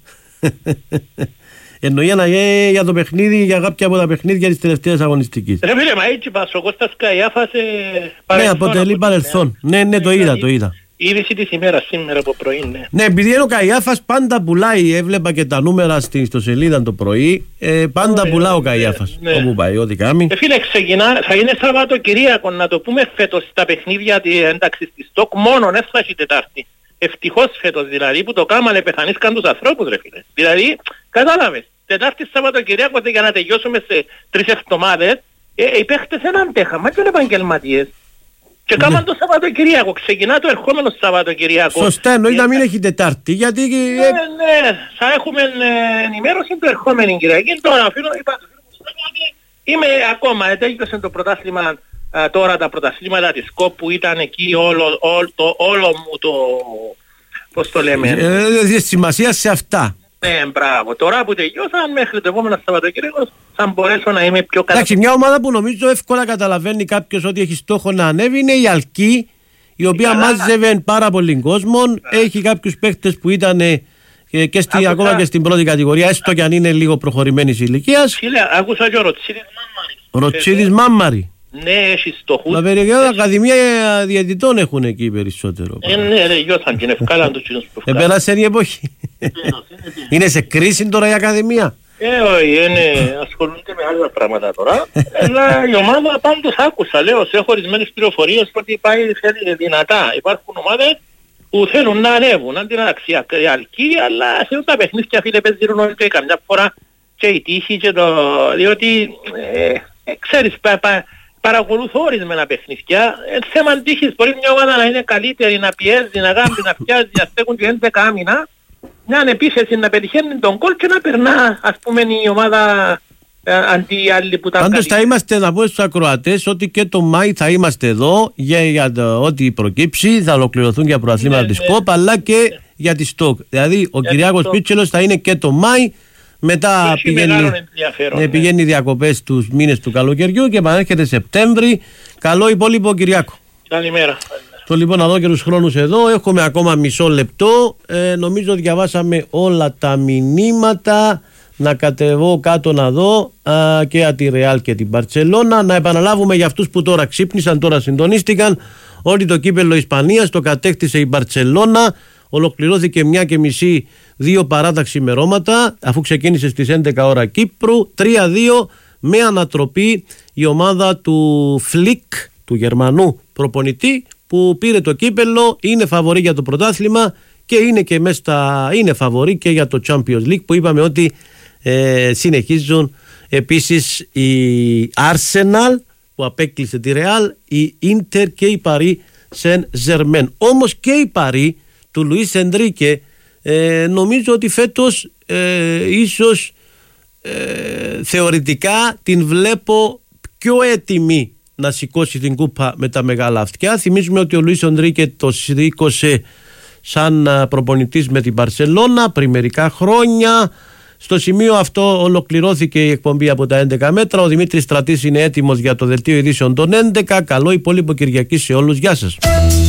Εννοεί αναγέ, για το παιχνίδι, για κάποια από τα παιχνίδια της τελευταίας αγωνιστικής. Ρε φίλε, μα έτσι πας, ο Κώστας Καϊάφας ναι, αποτελεί παρελθόν. Ναι, ναι, το είδα, το είδα. Η είδηση της ημέρας σήμερα από πρωί, ναι. Ναι, επειδή είναι ο Καϊάφας πάντα πουλάει, έβλεπα και τα νούμερα στην ιστοσελίδα το πρωί, ε, πάντα oh, πουλά ο Καϊάφας, ναι, όπου πάει, ό,τι κάνει. Ε, φίλε, ξεκινά, θα είναι Σαββατοκυριακό, να το πούμε φέτος, στα παιχνίδια ένταξης της ΣΤΟΚ, μόνο δεν θα έχει Τετάρτη. Ευτυχώς φέτος δηλαδή, που το κάμανε πεθανίσκαν τους ανθρώπους, ρε φίλε. Δηλαδή, κατάλαβες, Τετάρτη Σαββατοκυριακό για να τελειώσουμε σε τρεις εβδομάδες, ε, οι παίχτες δεν αντέχαν, μα και οι επαγγελματίες. Και κάμαν το Σαββατοκυριακό, ξεκινά το ερχόμενο Σαββατοκυριακό. Σωστά, εννοεί να μην έχει Τετάρτη, γιατί... Ναι, ναι, θα έχουμε ενημέρωση το ερχόμενη Κυριακή. Τώρα, φίλο, είπα, είμαι ακόμα, ετέγιωσε το πρωτάθλημα, τώρα τα πρωταθλήματα της ΚΟΠ που ήταν εκεί όλο, όλο, το, όλο μου το, πώς το λέμε. Ε, σημασία σε αυτά. Ναι, μπράβο. Τώρα που τελειώσαν μέχρι το επόμενο Σαββατοκύριακο θα μπορέσω να είμαι πιο καλά. Εντάξει, μια ομάδα που νομίζω εύκολα καταλαβαίνει κάποιος ότι έχει στόχο να ανέβει είναι η Αλκή, η οποία μάζευε πάρα πολύ κόσμο. Έχει κάποιους παίχτες που ήταν και στη, ακόμα και στην πρώτη κατηγορία, έστω και αν είναι λίγο προχωρημένης ηλικίας. Φίλε, άκουσα και ο Ροτσίδης Μάμμαρη. Ροτσίδης Μάμμαρη. Ναι, έχει στοχούς. Τα περιοχή ακαδημία διαιτητών έχουν εκεί περισσότερο. Ε, ναι, ρε, γιώσαν και είναι ευκάλαν τους κοινούς που ευκάλαν. Επέρασε η εποχή. Είναι σε κρίση τώρα η ακαδημία. Ε, όχι, είναι, ασχολούνται με άλλα πράγματα τώρα. Αλλά η ομάδα πάντως άκουσα, λέω, σε έχω ορισμένες πληροφορίες ότι πάει θέλει δυνατά. Υπάρχουν ομάδες που θέλουν να ανέβουν, αντί να αξιακαλκεί, αλλά σε τα παιχνίδια φίλε παίζουν όλοι και καμιά φορά και η τύχη και το... διότι, ε, ε, ξέρεις, πα, πα, παρακολουθώ ορισμένα παιχνίδια. Ε, θέμα τύχης, μπορεί μια ομάδα να είναι καλύτερη, να πιέζει, να γάμπει, να πιάζει, να στέκουν και έντεκα άμυνα, μια ανεπίθεση να πετυχαίνει τον κόλ και να περνά, ας πούμε, η ομάδα ε, αντί άλλοι που τα πάντως θα είμαστε, να πω στους ακροατές, ότι και το Μάη θα είμαστε εδώ για, για το, ό,τι προκύψει, θα ολοκληρωθούν για προαθλήματα ναι, της ναι, ΚΟΠ, αλλά και ναι, για τη ΣΤΟΚ. Δηλαδή ο Κυριάκος Πίτσελος θα είναι και το Μάη, μετά πηγαίνει, ναι, πηγαίνει διακοπές τους μήνες του καλοκαιριού και επανέρχεται Σεπτέμβρη. Καλό υπόλοιπο Κυριάκο. Καλημέρα. Το λοιπόν να δω και τους χρόνους εδώ. Έχουμε ακόμα μισό λεπτό. Ε, νομίζω διαβάσαμε όλα τα μηνύματα. Να κατεβώ κάτω να δω α, και από τη Ρεάλ και την Μπαρτσελώνα. Να επαναλάβουμε για αυτούς που τώρα ξύπνησαν, τώρα συντονίστηκαν, ότι το κύπελλο Ισπανίας το κατέκτησε η Μπαρτσελώνα. Ολοκληρώθηκε μια και μισή, δύο παρά τα ξημερώματα, αφού ξεκίνησε στις έντεκα ώρα Κύπρου. τρία δύο με ανατροπή η ομάδα του Φλικ, του Γερμανού προπονητή, που πήρε το κύπελλο, είναι φαβορί για το πρωτάθλημα και είναι και μέσα στα, είναι φαβορί και για το Champions League, που είπαμε ότι ε, συνεχίζουν επίσης η Arsenal που απέκλεισε τη Real, η Inter και η Paris Saint-Germain. Όμως και η Paris του Λουίς Ενρίκε ε, νομίζω ότι φέτος ε, ίσως ε, θεωρητικά την βλέπω πιο έτοιμη να σηκώσει την κούπα με τα μεγάλα αυτιά. Θυμίζουμε ότι ο Λουίς Ενρίκε το σήκωσε σαν προπονητής με την Μπαρσελώνα πριν μερικά χρόνια. Στο σημείο αυτό ολοκληρώθηκε η εκπομπή από τα έντεκα μέτρα. Ο Δημήτρης Στρατής είναι έτοιμος για το δελτίο ειδήσεων των έντεκα. Καλό υπόλοιπο Κυριακή σε όλους. Γεια σας.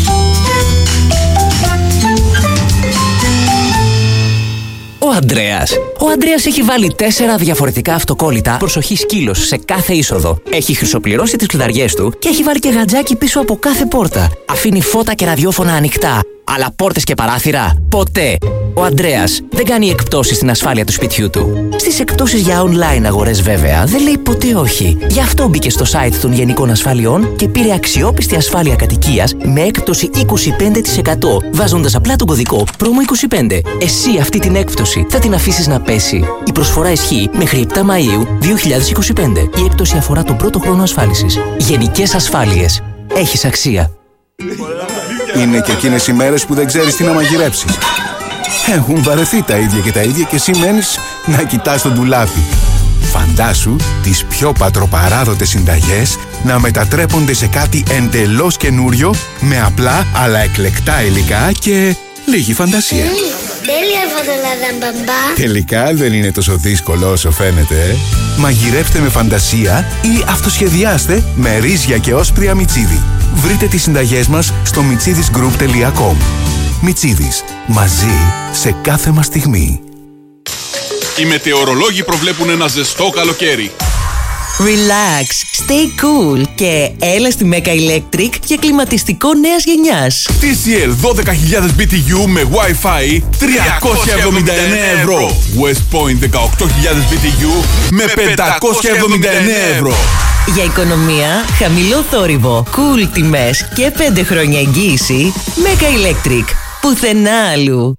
Ο Ανδρέας. Ο Ανδρέας έχει βάλει τέσσερα διαφορετικά αυτοκόλλητα προσοχή σκύλος σε κάθε είσοδο. Έχει χρυσοπληρώσει τις κλειδαριές του και έχει βάλει και γατζάκι πίσω από κάθε πόρτα. Αφήνει φώτα και ραδιόφωνα ανοιχτά. Αλλά πόρτες και παράθυρα, ποτέ. Ο Ανδρέας δεν κάνει εκπτώσεις στην ασφάλεια του σπιτιού του. Στις εκπτώσεις για online αγορές βέβαια δεν λέει ποτέ όχι. Γι' αυτό μπήκε στο site των Γενικών Ασφαλιών και πήρε αξιόπιστη ασφάλεια κατοικίας με έκπτωση είκοσι πέντε τοις εκατό βάζοντας απλά τον κωδικό πρόμο είκοσι πέντε. Εσύ αυτή την έκπτωση θα την αφήσεις να πέσει. Η προσφορά ισχύει μέχρι επτά Μαΐου δύο χιλιάδες είκοσι πέντε. Η έκπτωση αφορά τον πρώτο χρόνο ασφάλισης. Γενικές Ασφάλειες. Έχεις αξία. Είναι και εκείνες οι μέρες που δεν ξέρεις τι να μαγειρέψεις. Έχουν βαρεθεί τα ίδια και τα ίδια και εσύ μένεις να κοιτάς τον ντουλάπι. Φαντάσου τις πιο πατροπαράδοτες συνταγές να μετατρέπονται σε κάτι εντελώς καινούριο με απλά αλλά εκλεκτά υλικά και λίγη φαντασία. Τέλεια φωτολάδα μπαμπά. Τελικά δεν είναι τόσο δύσκολο όσο φαίνεται. ε? Μαγειρέψτε με φαντασία ή αυτοσχεδιάστε με ρύζια και όσπρια Μιτσίδη. Βρείτε τις συνταγές μας στο μιτσίδης γκρουπ τελεία κομ. Μιτσίδης. Μαζί σε κάθε μας στιγμή. Οι μετεωρολόγοι προβλέπουν ένα ζεστό καλοκαίρι. Relax, stay cool και έλα στη Μέκα Electric για κλιματιστικό νέας γενιάς. τι σι ελ δώδεκα χιλιάδες μπι τι γιου με Wi-Fi τριακόσια εβδομήντα εννέα ευρώ. West Point δεκαοκτώ χιλιάδες μπι τι γιου με πεντακόσια εβδομήντα εννέα ευρώ. Για οικονομία, χαμηλό θόρυβο, cool τιμές και πέντε χρόνια εγγύηση, Μέκα Electric. Πουθενά αλλού.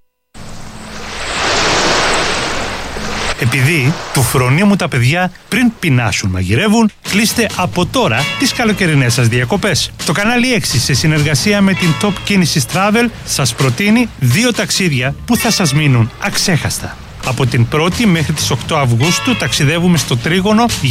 Επειδή του φρονίμου τα παιδιά πριν πεινάσουν μαγειρεύουν, κλείστε από τώρα τις καλοκαιρινές σας διακοπές. Το κανάλι έξι σε συνεργασία με την Top Κίνησης Travel σας προτείνει δύο ταξίδια που θα σας μείνουν αξέχαστα. Από την πρώτη μέχρι τις οκτώ Αυγούστου ταξιδεύουμε στο Τρίγωνο